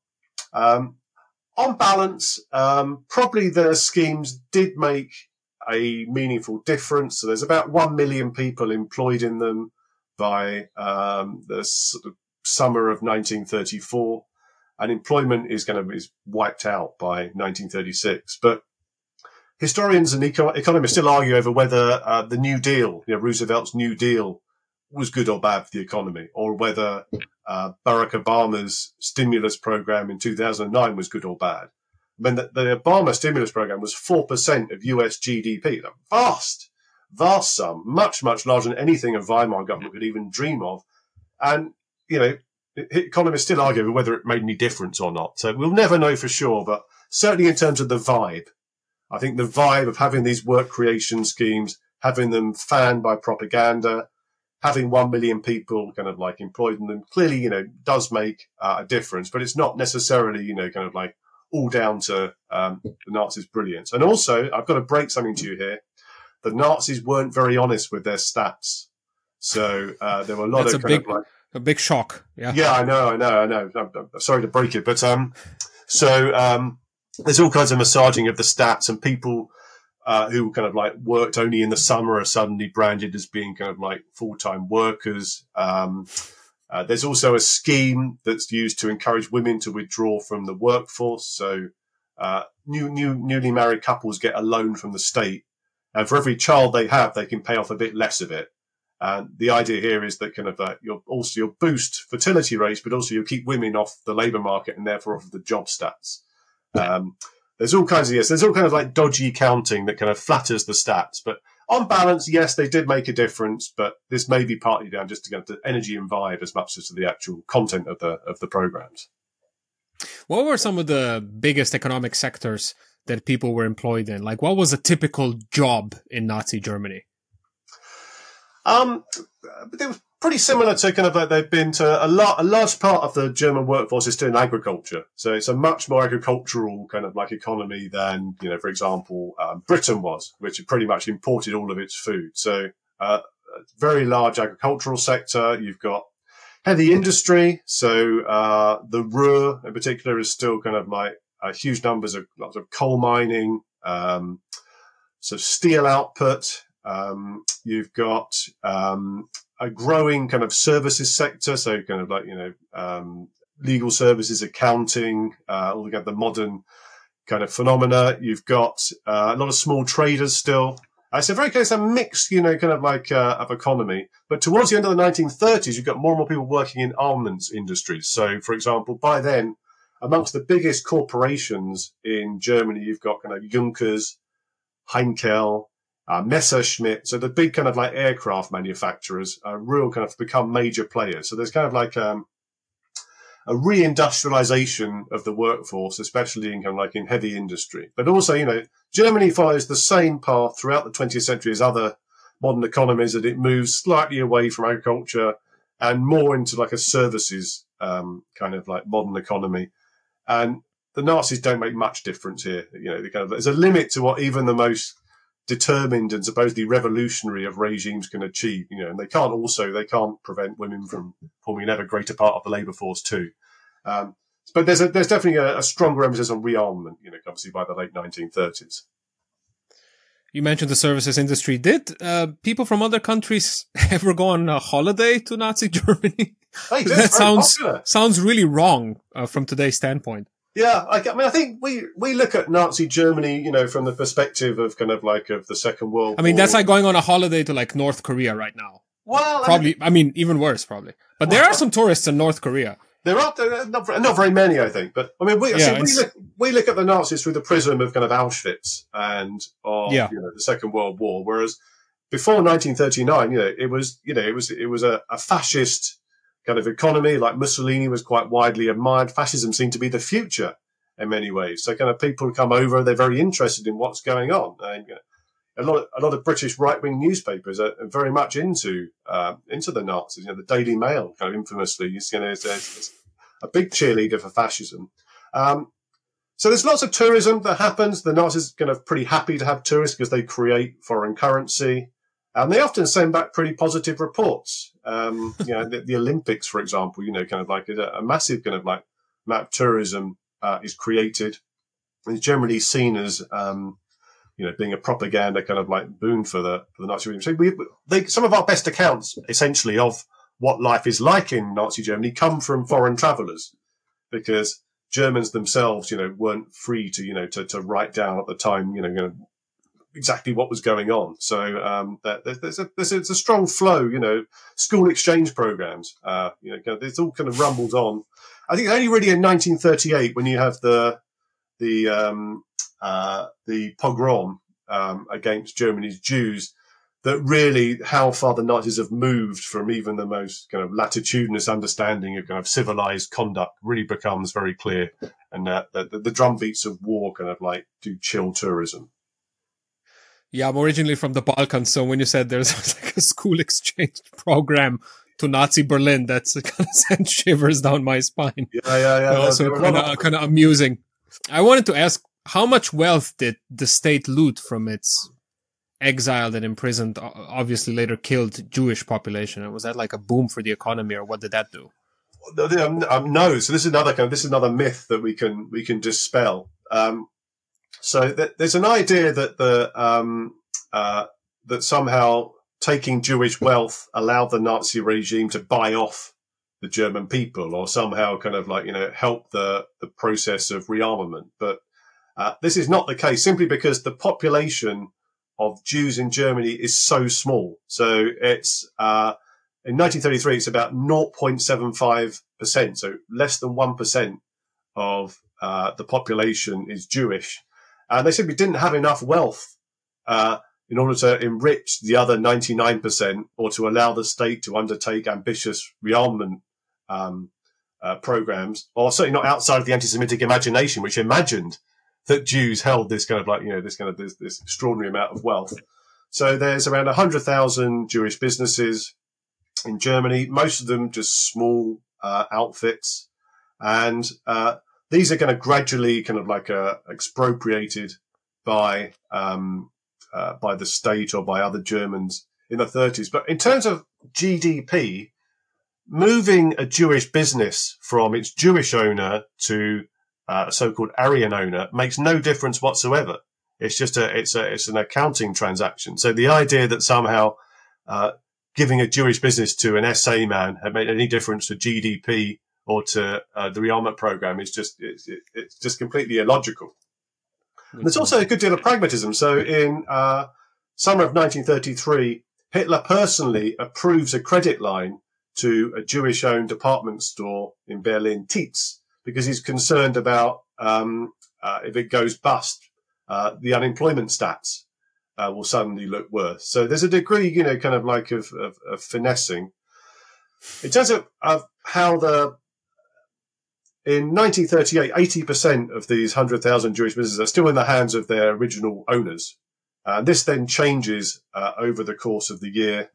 On balance, probably their schemes did make a meaningful difference. So there's about 1 million people employed in them by the sort of summer of 1934. And employment is wiped out by 1936. But historians and economists still argue over whether the New Deal, Roosevelt's New Deal, was good or bad for the economy, or whether Barack Obama's stimulus program in 2009 was good or bad. I mean, the Obama stimulus program was 4% of US GDP, a vast sum, much, much larger than anything a Weimar government could even dream of. And, economists still argue over whether it made any difference or not. So we'll never know for sure, but certainly in terms of the vibe, I think the vibe of having these work creation schemes, having them fanned by propaganda, having 1 million people kind of like employed in them clearly, does make a difference, but it's not necessarily, kind of like all down to the Nazis' brilliance. And also, I've got to break something to you here. The Nazis weren't very honest with their stats. So there were a lot of a big shock. Yeah. Yeah, I know. I'm sorry to break it, but there's all kinds of massaging of the stats, and people who kind of like worked only in the summer are suddenly branded as being kind of like full-time workers. There's also a scheme that's used to encourage women to withdraw from the workforce. So newly married couples get a loan from the state, and for every child they have, they can pay off a bit less of it. And the idea here is that kind of you'll boost fertility rates, but also you'll keep women off the labour market and therefore off the job stats. There's all kinds of like dodgy counting that kind of flatters the stats. But on balance, yes, they did make a difference, but this may be partly down just to get the energy and vibe as much as to the actual content of the programs. What were some of the biggest economic sectors that people were employed in? Like, what was a typical job in Nazi Germany? They were pretty similar to kind of like they've been to a large part of the German workforce is still in agriculture. So it's a much more agricultural kind of like economy than, for example, Britain was, which had pretty much imported all of its food. So, very large agricultural sector. You've got heavy industry. So, the Ruhr in particular is still kind of like huge numbers of lots of coal mining, so steel output. You've got a growing kind of services sector, so kind of like legal services, accounting, all the modern kind of phenomena. You've got a lot of small traders still. It's a very kind of mixed, kind of like of economy. But towards the end of the 1930s, you've got more and more people working in armaments industries. So, for example, by then, amongst the biggest corporations in Germany, you've got kind of Junkers, Heinkel, Messerschmitt. So the big kind of like aircraft manufacturers are real kind of become major players. So there's kind of like a reindustrialization of the workforce, especially in kind of like in heavy industry. But also, Germany follows the same path throughout the 20th century as other modern economies, that it moves slightly away from agriculture and more into like a services kind of like modern economy. And the Nazis don't make much difference here. There's a limit to what even the most determined and supposedly revolutionary of regimes can achieve, and they can't prevent women from forming an ever greater part of the labour force too. But there's definitely a stronger emphasis on rearmament, obviously by the late 1930s. You mentioned the services industry. Did people from other countries ever go on a holiday to Nazi Germany? That sounds really wrong from today's standpoint. Yeah, I mean, I think we look at Nazi Germany, from the perspective of kind of like of the Second World War. I mean, that's like going on a holiday to like North Korea right now. Well, probably. Even worse, probably. But there are some tourists in North Korea. There are not very many, I think. But I mean, we look at the Nazis through the prism of kind of Auschwitz and the Second World War, whereas before 1939, it was a fascist kind of economy. Like Mussolini was quite widely admired. Fascism seemed to be the future in many ways. So kind of people come over, they're very interested in what's going on. And, a lot of British right-wing newspapers are very much into the Nazis. The Daily Mail, kind of infamously, is a big cheerleader for fascism. So there's lots of tourism that happens. The Nazis are kind of pretty happy to have tourists because they create foreign currency. And they often send back pretty positive reports. The Olympics, for example, kind of like a massive kind of like amount of tourism is created. It's generally seen as, being a propaganda kind of like boon for the Nazi regime. So some of our best accounts, essentially, of what life is like in Nazi Germany come from foreign travellers, because Germans themselves, weren't free to write down at the time, exactly what was going on. So there's a strong flow, school exchange programs. It's all kind of rumbles on. I think only really in 1938 when you have the pogrom against Germany's Jews, that really how far the Nazis have moved from even the most kind of latitudinous understanding of kind of civilized conduct really becomes very clear, and the drumbeats of war kind of like do chill tourism. Yeah, I'm originally from the Balkans, so when you said there's like a school exchange program to Nazi Berlin, that's kind of sent shivers down my spine. Yeah. Also kind of amusing. I wanted to ask, how much wealth did the state loot from its exiled and imprisoned, obviously later killed Jewish population? And was that like a boom for the economy, or what did that do? No. So this is another myth that we can dispel. So there's an idea that that somehow taking Jewish wealth allowed the Nazi regime to buy off the German people, or somehow kind of like help the process of rearmament. But this is not the case, simply because the population of Jews in Germany is so small. So it's in 1933, it's about 0.75%, so less than 1% of the population is Jewish. And they simply didn't have enough wealth in order to enrich the other 99%, or to allow the state to undertake ambitious rearmament programs, or certainly not outside of the anti-Semitic imagination, which imagined that Jews held this kind of like, this extraordinary amount of wealth. So there's around 100,000 Jewish businesses in Germany, most of them just small outfits. And these are going to gradually kind of like expropriated by the state or by other Germans in the 30s. But in terms of GDP, moving a Jewish business from its Jewish owner to a so-called Aryan owner makes no difference whatsoever. It's just it's an accounting transaction. So the idea that somehow giving a Jewish business to an SA man had made any difference to GDP or to the rearmament program is it's just completely illogical. And there's also a good deal of pragmatism. So in summer of 1933, Hitler personally approves a credit line to a Jewish-owned department store in Berlin, Tietz, because he's concerned about if it goes bust, the unemployment stats will suddenly look worse. So there's a degree, kind of like of finessing. In terms of how in 1938, 80% of these 100,000 Jewish businesses are still in the hands of their original owners. This then changes over the course of the year.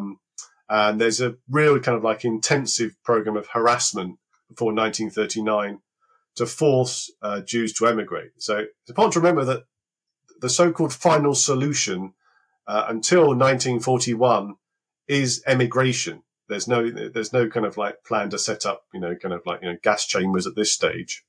And there's a real kind of like intensive program of harassment before 1939 to force Jews to emigrate. So it's important to remember that the so-called final solution until 1941 is emigration. There's no kind of like plan to set up, gas chambers at this stage.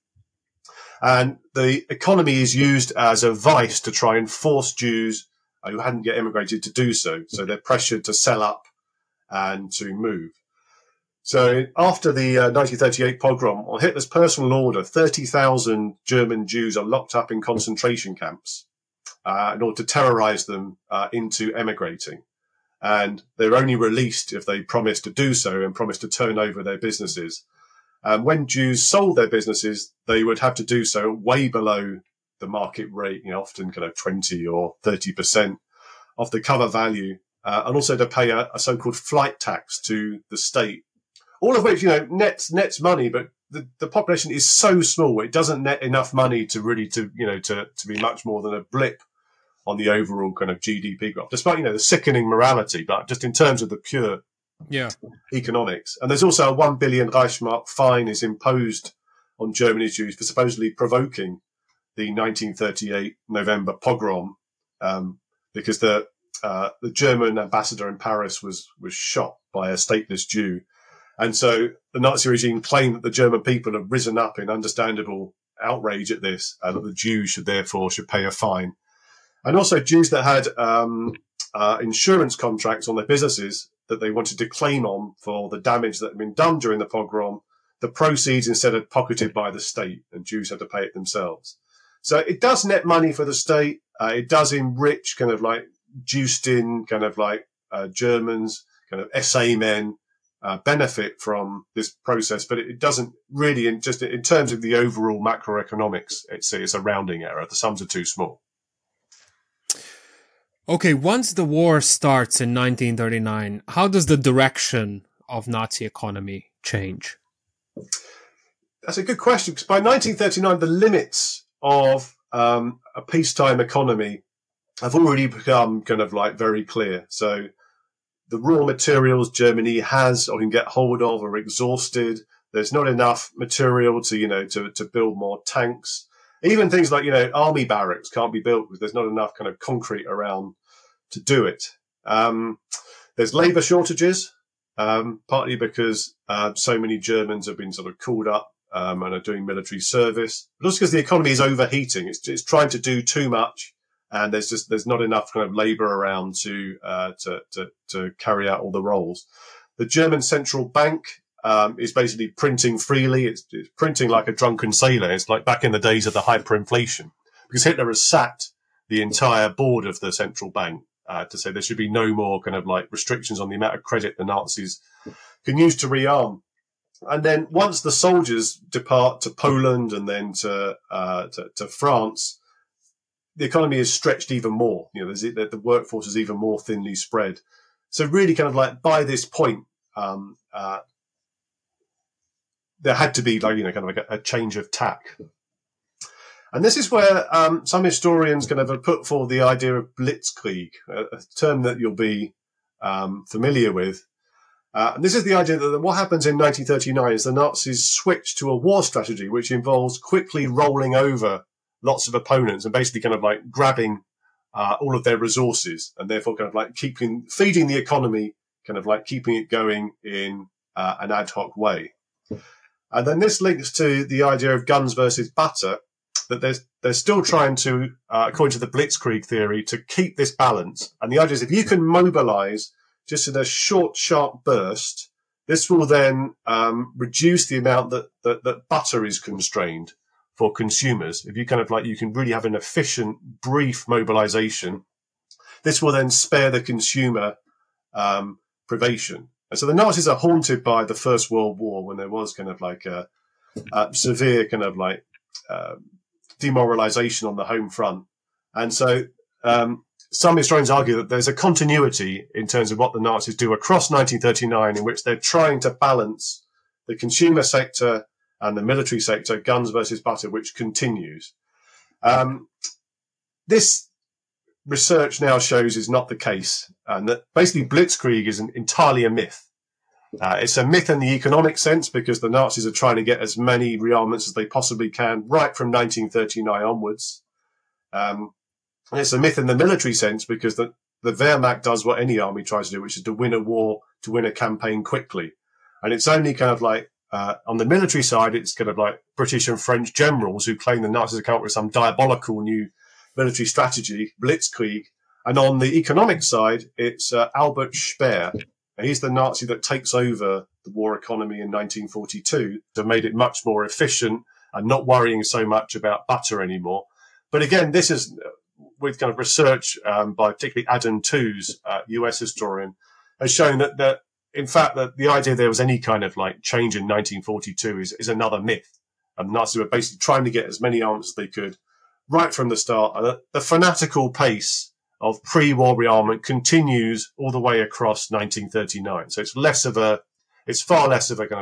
And the economy is used as a vice to try and force Jews who hadn't yet immigrated to do so. So they're pressured to sell up and to move. So after the 1938 pogrom, on Hitler's personal order, 30,000 German Jews are locked up in concentration camps in order to terrorize them into emigrating. And they're only released if they promise to do so and promise to turn over their businesses. When Jews sold their businesses, they would have to do so way below the market rate, often kind of 20 or 30% of the cover value, and also to pay a so-called flight tax to the state. All of which, nets money, but the population is so small, it doesn't net enough money to really to be much more than a blip on the overall kind of GDP graph, despite, the sickening morality, but just in terms of the pure economics. And there's also a 1 billion Reichsmark fine is imposed on Germany's Jews for supposedly provoking the 1938 November pogrom, because the German ambassador in Paris was shot by a stateless Jew. And so the Nazi regime claimed that the German people have risen up in understandable outrage at this, and that the Jews should pay a fine. And also Jews that had insurance contracts on their businesses that they wanted to claim on for the damage that had been done during the pogrom, the proceeds instead are pocketed by the state, and Jews had to pay it themselves. So it does net money for the state. It does enrich kind of like juiced-in kind of like Germans, kind of SA men, benefit from this process, but it doesn't really, in terms of the overall macroeconomics, it's a rounding error. The sums are too small. Okay, once the war starts in 1939, how does the direction of Nazi economy change? That's a good question, because by 1939, the limits of a peacetime economy have already become kind of like very clear. So the raw materials Germany has or can get hold of are exhausted. There's not enough material to build more tanks. Even things like, army barracks can't be built because there's not enough kind of concrete around to do it. There's labour shortages, partly because so many Germans have been sort of called up and are doing military service, but also because the economy is overheating. It's trying to do too much, and there's not enough kind of labour around to carry out all the roles. The German central bank is basically printing freely. It's printing like a drunken sailor. It's like back in the days of the hyperinflation, because Hitler has sacked the entire board of the central bank to say there should be no more kind of like restrictions on the amount of credit the Nazis can use to rearm. And then once the soldiers depart to Poland and then to France, the economy is stretched even more. The workforce is even more thinly spread. So really kind of like by this point, there had to be kind of like a change of tack. And this is where some historians kind of have put forward the idea of blitzkrieg, a term that you'll be familiar with. And this is the idea that what happens in 1939 is the Nazis switch to a war strategy which involves quickly rolling over lots of opponents and basically kind of like grabbing all of their resources, and therefore kind of like feeding the economy, kind of like keeping it going in an ad hoc way. And then this links to the idea of guns versus butter, that they're still trying to, according to the blitzkrieg theory, to keep this balance. And the idea is if you can mobilize just in a short, sharp burst, This will then reduce the amount that butter is constrained for consumers. If you you can really have an efficient, brief mobilization, this will then spare the consumer privation. And so the Nazis are haunted by the First World War, when there was a severe demoralization on the home front. And so some historians argue that there's a continuity in terms of what the Nazis do across 1939, in which they're trying to balance the consumer sector and the military sector, guns versus butter, which continues. This research now shows is not the case, and that basically Blitzkrieg is entirely a myth. It's a myth in the economic sense, because the Nazis are trying to get as many rearmaments as they possibly can right from 1939 onwards. And it's a myth in the military sense, because the Wehrmacht does what any army tries to do, which is to win a war, to win a campaign quickly. And it's only on the military side, it's British and French generals who claim the Nazis have come up with some diabolical new military strategy, Blitzkrieg. And on the economic side, it's Albert Speer. He's the Nazi that takes over the war economy in 1942 to made it much more efficient and not worrying so much about butter anymore. But again, this is with research by particularly Adam Tooze, US historian, has shown that in fact, that the idea there was any change in 1942 is another myth. And the Nazis were basically trying to get as many arms as they could right from the start. And the fanatical pace of pre-war rearmament continues all the way across 1939. So it's far less of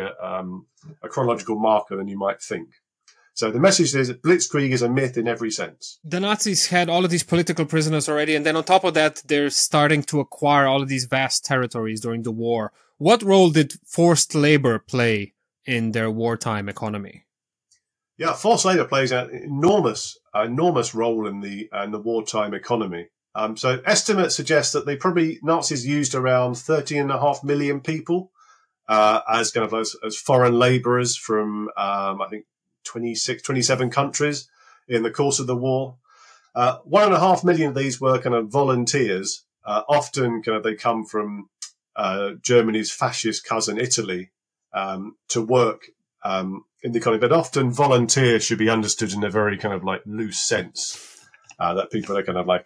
a chronological marker than you might think. So the message is that Blitzkrieg is a myth in every sense. The Nazis had all of these political prisoners already, and then on top of that, they're starting to acquire all of these vast territories during the war. What role did forced labor play in their wartime economy? Yeah, forced labor plays an enormous role in the wartime economy. So estimates suggest that Nazis used around 13.5 million people as foreign laborers from I think 27 countries in the course of the war. 1.5 million of these were volunteers. Often they come from Germany's fascist cousin Italy to work in the economy. But often volunteers should be understood in a very loose sense, that people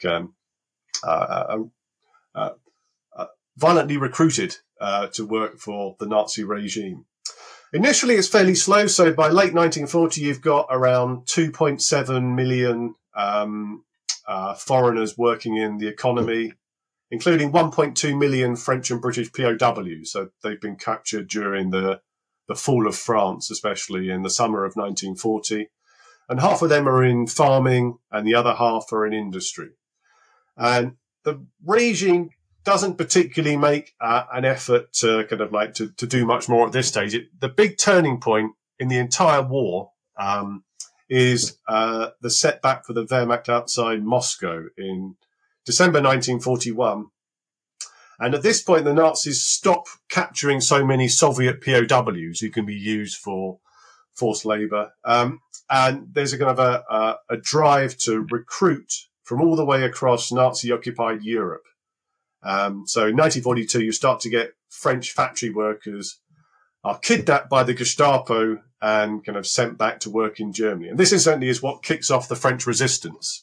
are violently recruited to work for the Nazi regime. Initially, it's fairly slow. So by late 1940, you've got around 2.7 million foreigners working in the economy, including 1.2 million French and British POWs. So they've been captured during the fall of France, especially in the summer of 1940. And half of them are in farming and the other half are in industry. And the regime doesn't particularly make an effort to to do much more at this stage. The big turning point in the entire war is the setback for the Wehrmacht outside Moscow in December 1941. And at this point, the Nazis stop capturing so many Soviet POWs who can be used for forced labor. And there's a drive to recruit from all the way across Nazi-occupied Europe. So in 1942, you start to get French factory workers are kidnapped by the Gestapo and sent back to work in Germany. And this incidentally is what kicks off the French resistance.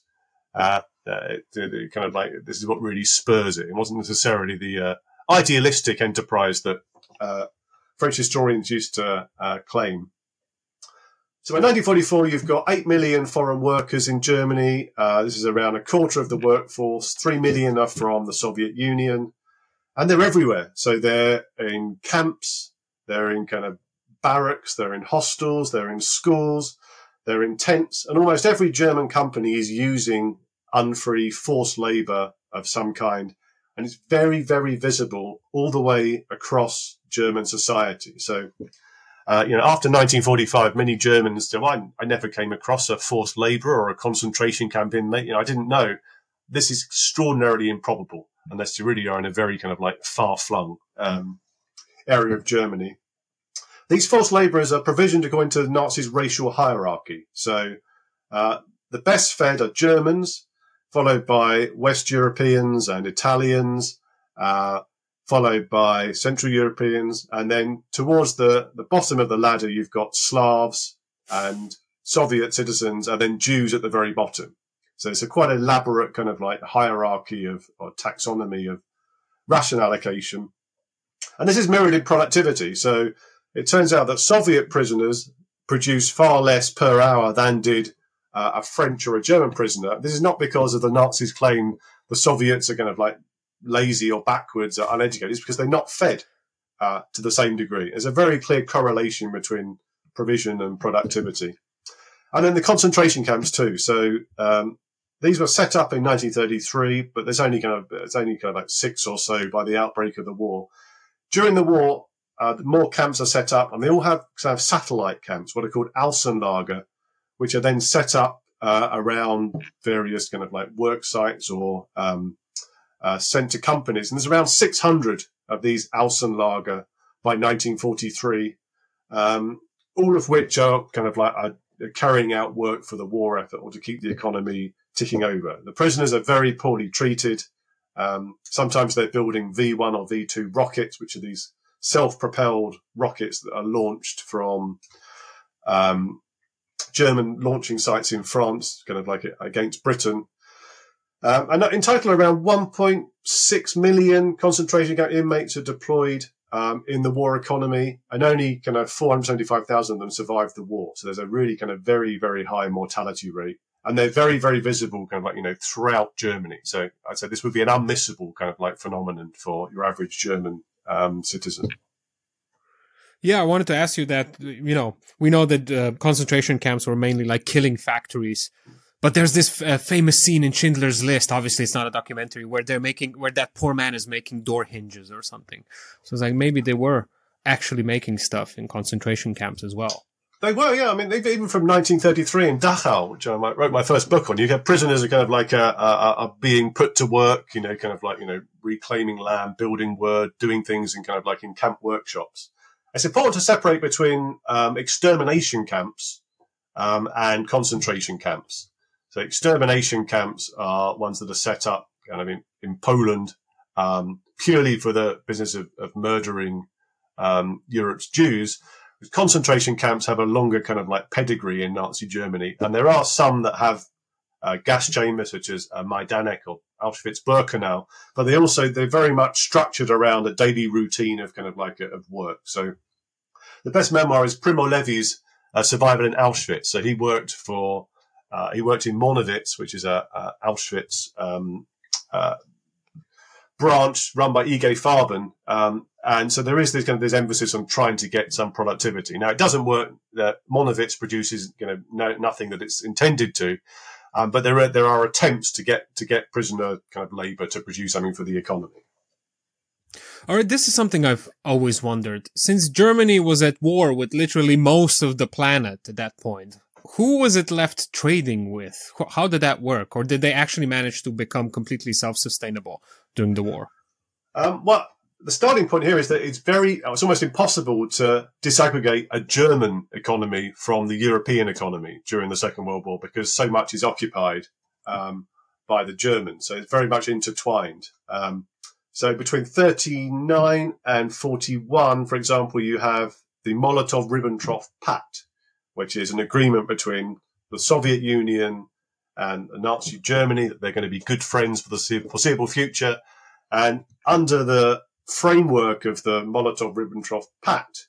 This is what really spurs it. It wasn't necessarily the idealistic enterprise that French historians used to claim. So in 1944, you've got 8 million foreign workers in Germany. This is around a quarter of the workforce. 3 million are from the Soviet Union. And they're everywhere. So they're in camps, they're in barracks, they're in hostels, they're in schools, they're in tents. And almost every German company is using unfree forced labor of some kind. And it's very, very visible all the way across German society. So after 1945, many Germans said, I never came across a forced labor or a concentration camp in, I didn't know. This is extraordinarily improbable unless you really are in a very far-flung area of Germany. These forced laborers are provisioned to go into the Nazis' racial hierarchy. So the best fed are Germans, followed by West Europeans and Italians, followed by Central Europeans, and then towards the bottom of the ladder, you've got Slavs and Soviet citizens, and then Jews at the very bottom. So it's a quite elaborate kind of like hierarchy or taxonomy of ration allocation. And this is mirrored in productivity. So it turns out that Soviet prisoners produce far less per hour than did a French or a German prisoner. This is not because of the Nazis claim the Soviets are kind of like lazy or backwards or uneducated. It's because they're not fed to the same degree. There's a very clear correlation between provision and productivity. And then the concentration camps too. So these were set up in 1933, but there's only kind of like 6 or so by the outbreak of the war. During the war, more camps are set up, and they all have kind of satellite camps, what are called Außenlager, which are then set up around various kind of like work sites or sent to companies. And there's around 600 of these Außenlager by 1943, all of which are kind of like carrying out work for the war effort or to keep the economy ticking over. The prisoners are very poorly treated. Sometimes they're building V1 or V2 rockets, which are these self-propelled rockets that are launched from German launching sites in France, kind of like against Britain. And in total, around 1.6 million concentration camp inmates are deployed in the war economy, and only kind of 475,000 of them survived the war. So there's a really kind of very, very high mortality rate. And they're very, very visible kind of like, throughout Germany. So I'd say this would be an unmissable kind of like phenomenon for your average German citizen. Yeah, I wanted to ask you that, we know that concentration camps were mainly like killing factories. But there's this famous scene in Schindler's List. Obviously, it's not a documentary where that poor man is making door hinges or something. So it's like maybe they were actually making stuff in concentration camps as well. They were, yeah. I mean, even from 1933 in Dachau, which I wrote my first book on, you get prisoners are kind of like are being put to work, kind of like, reclaiming land, building wood, doing things in kind of like in camp workshops. It's important to separate between extermination camps and concentration camps. So extermination camps are ones that are set up kind of in Poland purely for the business of murdering Europe's Jews. Concentration camps have a longer kind of like pedigree in Nazi Germany, and there are some that have gas chambers, such as Majdanek or Auschwitz-Birkenau, but they're very much structured around a daily routine of kind of like of work. So the best memoir is Primo Levi's survival in Auschwitz. So he worked in Monowitz, which is a Auschwitz branch run by IG Farben. And so there is this emphasis on trying to get some productivity. Now, it doesn't work. Monowitz produces nothing that it's intended to, but there are attempts to get prisoner kind of labor to produce something for the economy. All right, this is something I've always wondered. Since Germany was at war with literally most of the planet at that point, who was it left trading with? How did that work? Or did they actually manage to become completely self-sustainable during the war? Well, the starting point here is that it's almost impossible to disaggregate a German economy from the European economy during the Second World War because so much is occupied by the Germans. So it's very much intertwined. So between 1939 and 1941, for example, you have the Molotov-Ribbentrop Pact, which is an agreement between the Soviet Union and Nazi Germany that they're going to be good friends for the foreseeable future. And under the framework of the Molotov-Ribbentrop Pact,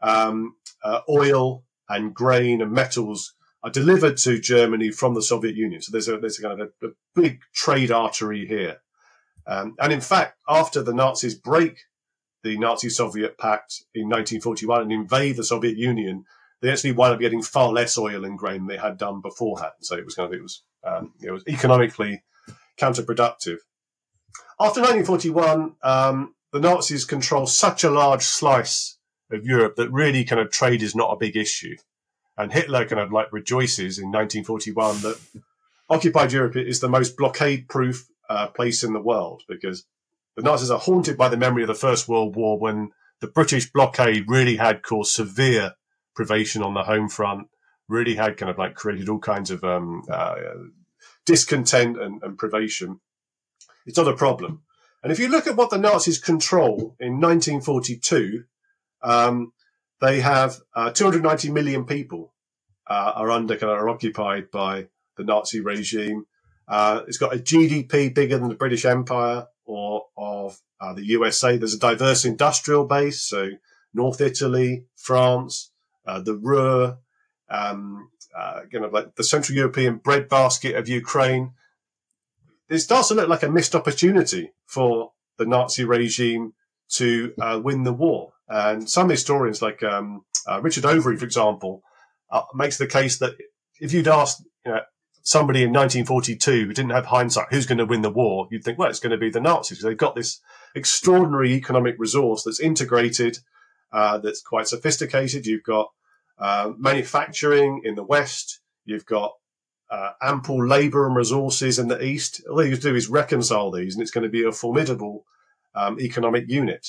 oil and grain and metals are delivered to Germany from the Soviet Union. So there's a kind of a big trade artery here. And in fact, after the Nazis break the Nazi-Soviet Pact in 1941 and invade the Soviet Union, they actually wound up getting far less oil and grain than they had done beforehand. So it was economically counterproductive. After 1941, the Nazis control such a large slice of Europe that really kind of trade is not a big issue. And Hitler kind of like rejoices in 1941 that occupied Europe is the most blockade-proof place in the world because the Nazis are haunted by the memory of the First World War when the British blockade really had caused severe privation on the home front, really had kind of like created all kinds of discontent and privation. It's not a problem. And if you look at what the Nazis control in 1942, they have 290 million people are occupied by the Nazi regime. It's got a GDP bigger than the British Empire or of the USA. There's a diverse industrial base, so North Italy, France, the Ruhr, like the Central European breadbasket of Ukraine. It starts to look like a missed opportunity for the Nazi regime to win the war. And some historians, like Richard Overy, for example, makes the case that if you'd asked somebody in 1942 who didn't have hindsight, who's going to win the war, you'd think, well, it's going to be the Nazis. They've got this extraordinary economic resource that's integrated, that's quite sophisticated. You've got manufacturing in the West. You've got ample labour and resources in the East. All you do is reconcile these, and it's going to be a formidable economic unit.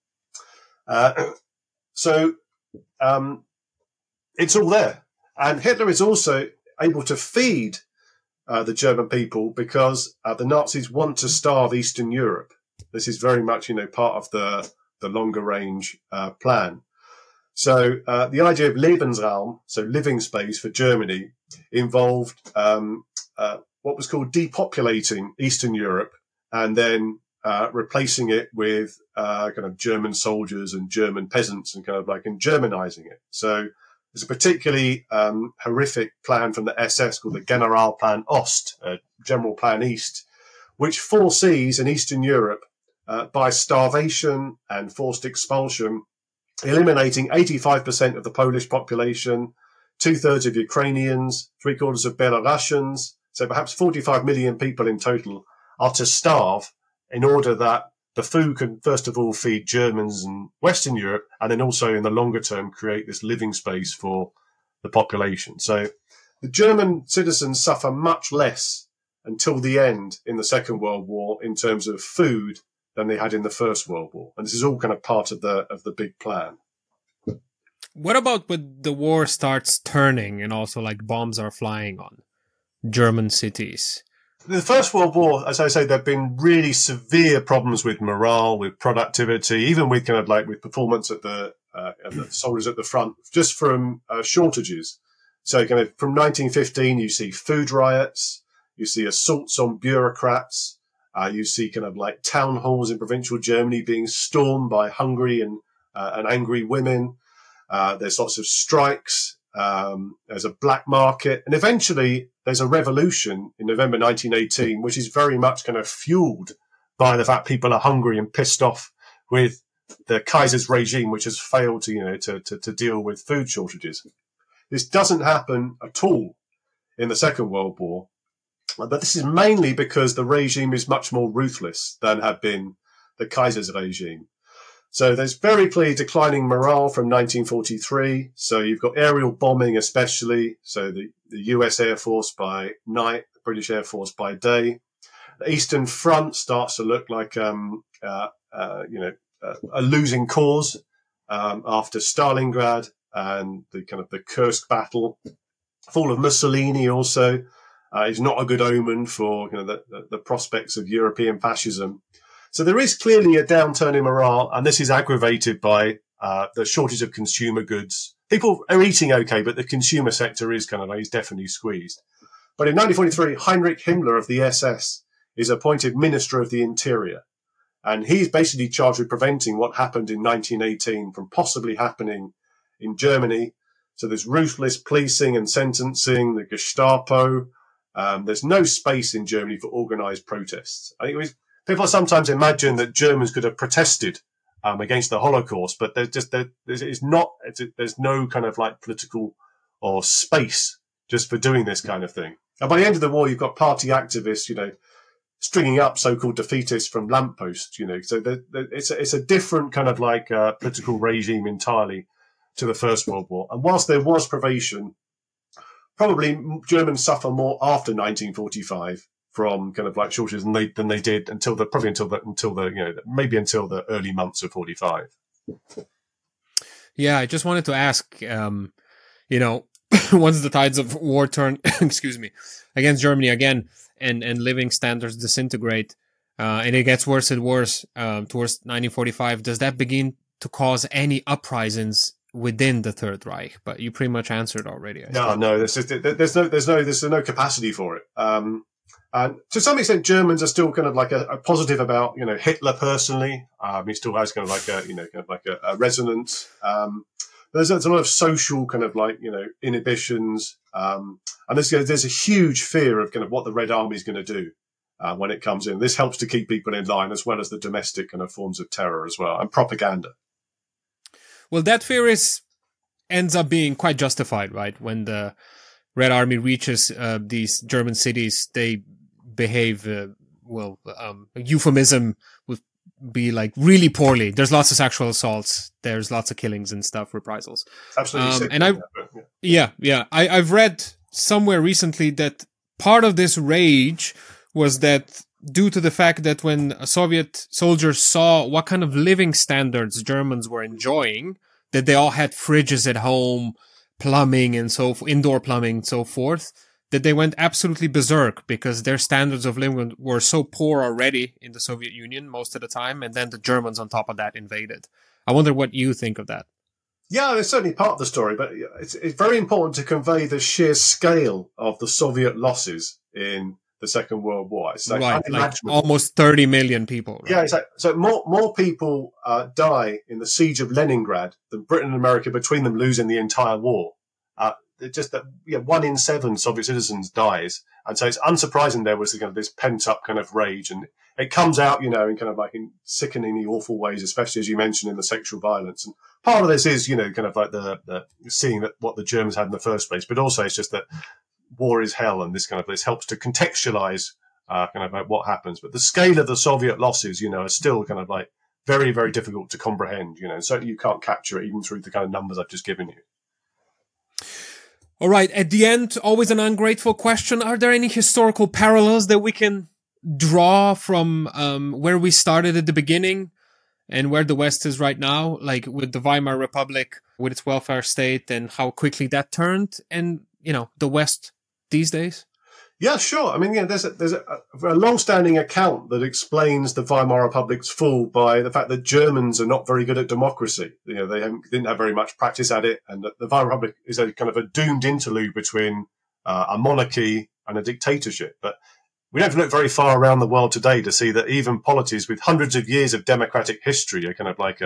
So it's all there. And Hitler is also able to feed the German people because the Nazis want to starve Eastern Europe. This is very much, part of the longer range plan. So the idea of Lebensraum, so living space for Germany, involved what was called depopulating Eastern Europe and then replacing it with kind of German soldiers and German peasants and and Germanizing it. So there's a particularly horrific plan from the SS called the Generalplan Ost, General Plan East, which foresees in Eastern Europe by starvation and forced expulsion, eliminating 85% of the Polish population, 2/3 of Ukrainians, 3/4 of Belarusians, so perhaps 45 million people in total are to starve in order that the food can, first of all, feed Germans and Western Europe, and then also in the longer term create this living space for the population. So the German citizens suffer much less until the end in the Second World War in terms of food than they had in the First World War. And this is all kind of part of the big plan. What about when the war starts turning and also like bombs are flying on German cities? The First World War, as I say, there have been really severe problems with morale, with productivity, even with with performance at the soldiers at the front, just from shortages. So from 1915, you see food riots, you see assaults on bureaucrats, you see town halls in provincial Germany being stormed by hungry and angry women. There's lots of strikes. There's a black market, and eventually there's a revolution in November 1918, which is very much fueled by the fact people are hungry and pissed off with the Kaiser's regime, which has failed to deal with food shortages. This doesn't happen at all in the Second World War, but this is mainly because the regime is much more ruthless than had been the Kaiser's regime. So there's very clearly declining morale from 1943. So you've got aerial bombing especially. So the US Air Force by night, the British Air Force by day. The Eastern Front starts to look like a losing cause after Stalingrad and the Kursk battle. Fall of Mussolini also is not a good omen for the prospects of European fascism. So there is clearly a downturn in morale, and this is aggravated by the shortage of consumer goods. People are eating okay, but the consumer sector is is definitely squeezed. But in 1943, Heinrich Himmler of the SS is appointed Minister of the Interior, and he's basically charged with preventing what happened in 1918 from possibly happening in Germany. So there's ruthless policing and sentencing, the Gestapo. There's no space in Germany for organised protests. I think people sometimes imagine that Germans could have protested against the Holocaust, but there's no political or space just for doing this kind of thing. And by the end of the war, you've got party activists, stringing up so-called defeatists from lampposts, So it's a different political regime entirely to the First World War. And whilst there was privation, probably Germans suffer more after 1945. From shortages than they did until the early months of 45. Yeah, I just wanted to ask, once the tides of war turn, excuse me, against Germany again, and living standards disintegrate, and it gets worse and worse towards 1945. Does that begin to cause any uprisings within the Third Reich? But you pretty much answered already. No. There's no capacity for it. And to some extent, Germans are still kind of like a positive about Hitler personally. He still has kind of like a resonance. There's a lot of social kind of like inhibitions, and there's a huge fear of kind of what the Red Army is going to do when it comes in. This helps to keep people in line, as well as the domestic kind of forms of terror as well, and propaganda. Well, that fear ends up being quite justified, right? When the Red Army reaches these German cities, they behave, euphemism would be like really poorly. There's lots of sexual assaults. There's lots of killings and stuff, reprisals. Absolutely. And I've read somewhere recently that part of this rage was that due to the fact that when Soviet soldiers saw what kind of living standards Germans were enjoying, that they all had fridges at home, plumbing and indoor plumbing and so forth, that they went absolutely berserk because their standards of living were so poor already in the Soviet Union most of the time, and then the Germans on top of that invaded. I wonder what you think of that. Yeah, it's certainly part of the story, but it's very important to convey the sheer scale of the Soviet losses in the Second World War. It's like almost 30 million people. Right? Yeah, so more people die in the siege of Leningrad than Britain and America between them losing the entire war. Just that 1 in 7 Soviet citizens dies, and so it's unsurprising there was kind of this pent up kind of rage, and it comes out in kind of like in sickeningly awful ways, especially as you mentioned in the sexual violence. And part of this is kind of like the seeing that what the Germans had in the first place, but also it's just that war is hell, and this helps to contextualize kind of like what happens. But the scale of the Soviet losses, are still kind of like very, very difficult to comprehend. And certainly you can't capture it even through the kind of numbers I've just given you. All right. At the end, always an ungrateful question. Are there any historical parallels that we can draw from where we started at the beginning and where the West is right now, like with the Weimar Republic, with its welfare state and how quickly that turned, and, the West these days? Yeah, sure. I mean, there's a long-standing account that explains the Weimar Republic's fall by the fact that Germans are not very good at democracy. They didn't have very much practice at it, and the Weimar Republic is a kind of a doomed interlude between a monarchy and a dictatorship. But we don't have to look very far around the world today to see that even polities with hundreds of years of democratic history are kind of like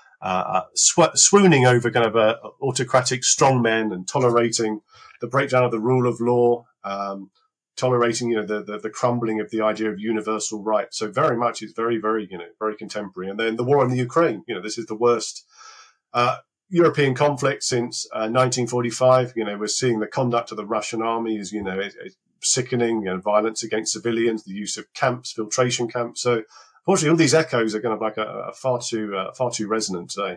swooning over kind of autocratic strongmen and tolerating the breakdown of the rule of law. Tolerating, the crumbling of the idea of universal rights. So very much it's very, very, very contemporary. And then the war in the Ukraine, this is the worst European conflict since 1945. We're seeing the conduct of the Russian army is, sickening, violence against civilians, the use of camps, filtration camps. So unfortunately, all these echoes are kind of like a far too resonant today.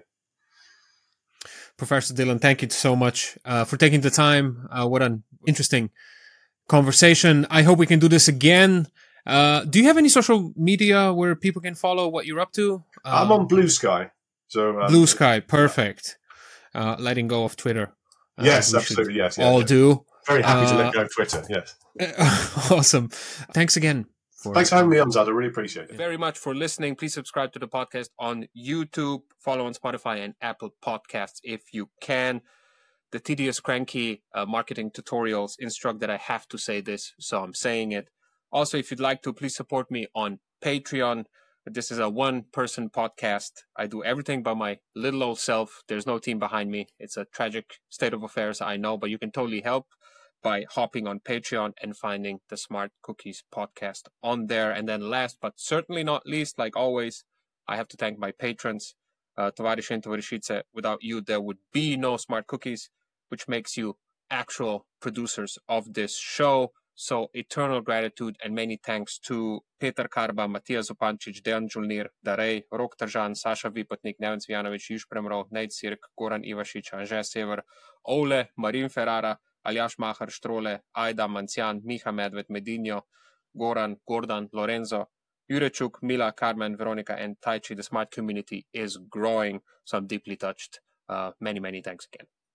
Professor Dillon, thank you so much for taking the time. What an interesting conversation. I hope we can do this again. Do you have any social media where people can follow what you're up to? I'm on Blue Sky. So Blue Sky, perfect. Letting go of Twitter. Yes, absolutely. Yes. All do. Very happy to let go of Twitter. Yes. Awesome. Thanks again. Thanks for having me on, Zad. I really appreciate it. Very much for listening. Please subscribe to the podcast on YouTube, follow on Spotify and Apple Podcasts if you can. The tedious, cranky marketing tutorials instruct that I have to say this, so I'm saying it. Also, if you'd like to, please support me on Patreon. This is a one-person podcast. I do everything by my little old self. There's no team behind me. It's a tragic state of affairs, I know, but you can totally help by hopping on Patreon and finding the Smart Cookies podcast on there. And then last, but certainly not least, like always, I have to thank my patrons. Tovariši and Tovarišice, without you, there would be no Smart Cookies, which makes you actual producers of this show. So eternal gratitude and many thanks to Peter Karba, Matija Zupančić, Dejan Julnir, Darej, Rok Tržan, Sasha Vipotnik, Neven Cvijanović, Juž Premrov, Nate Sirk, Goran Ivašić, Anže Sever, Ole, Marin Ferrara, Aljaš Mahar, Štrole, Ajda Mancian, Miha Medved, Medinho, Goran, Gordan, Lorenzo, Jurečuk, Mila, Carmen, Veronica, and Taichi. The Smart community is growing, so I'm deeply touched. Many, many thanks again.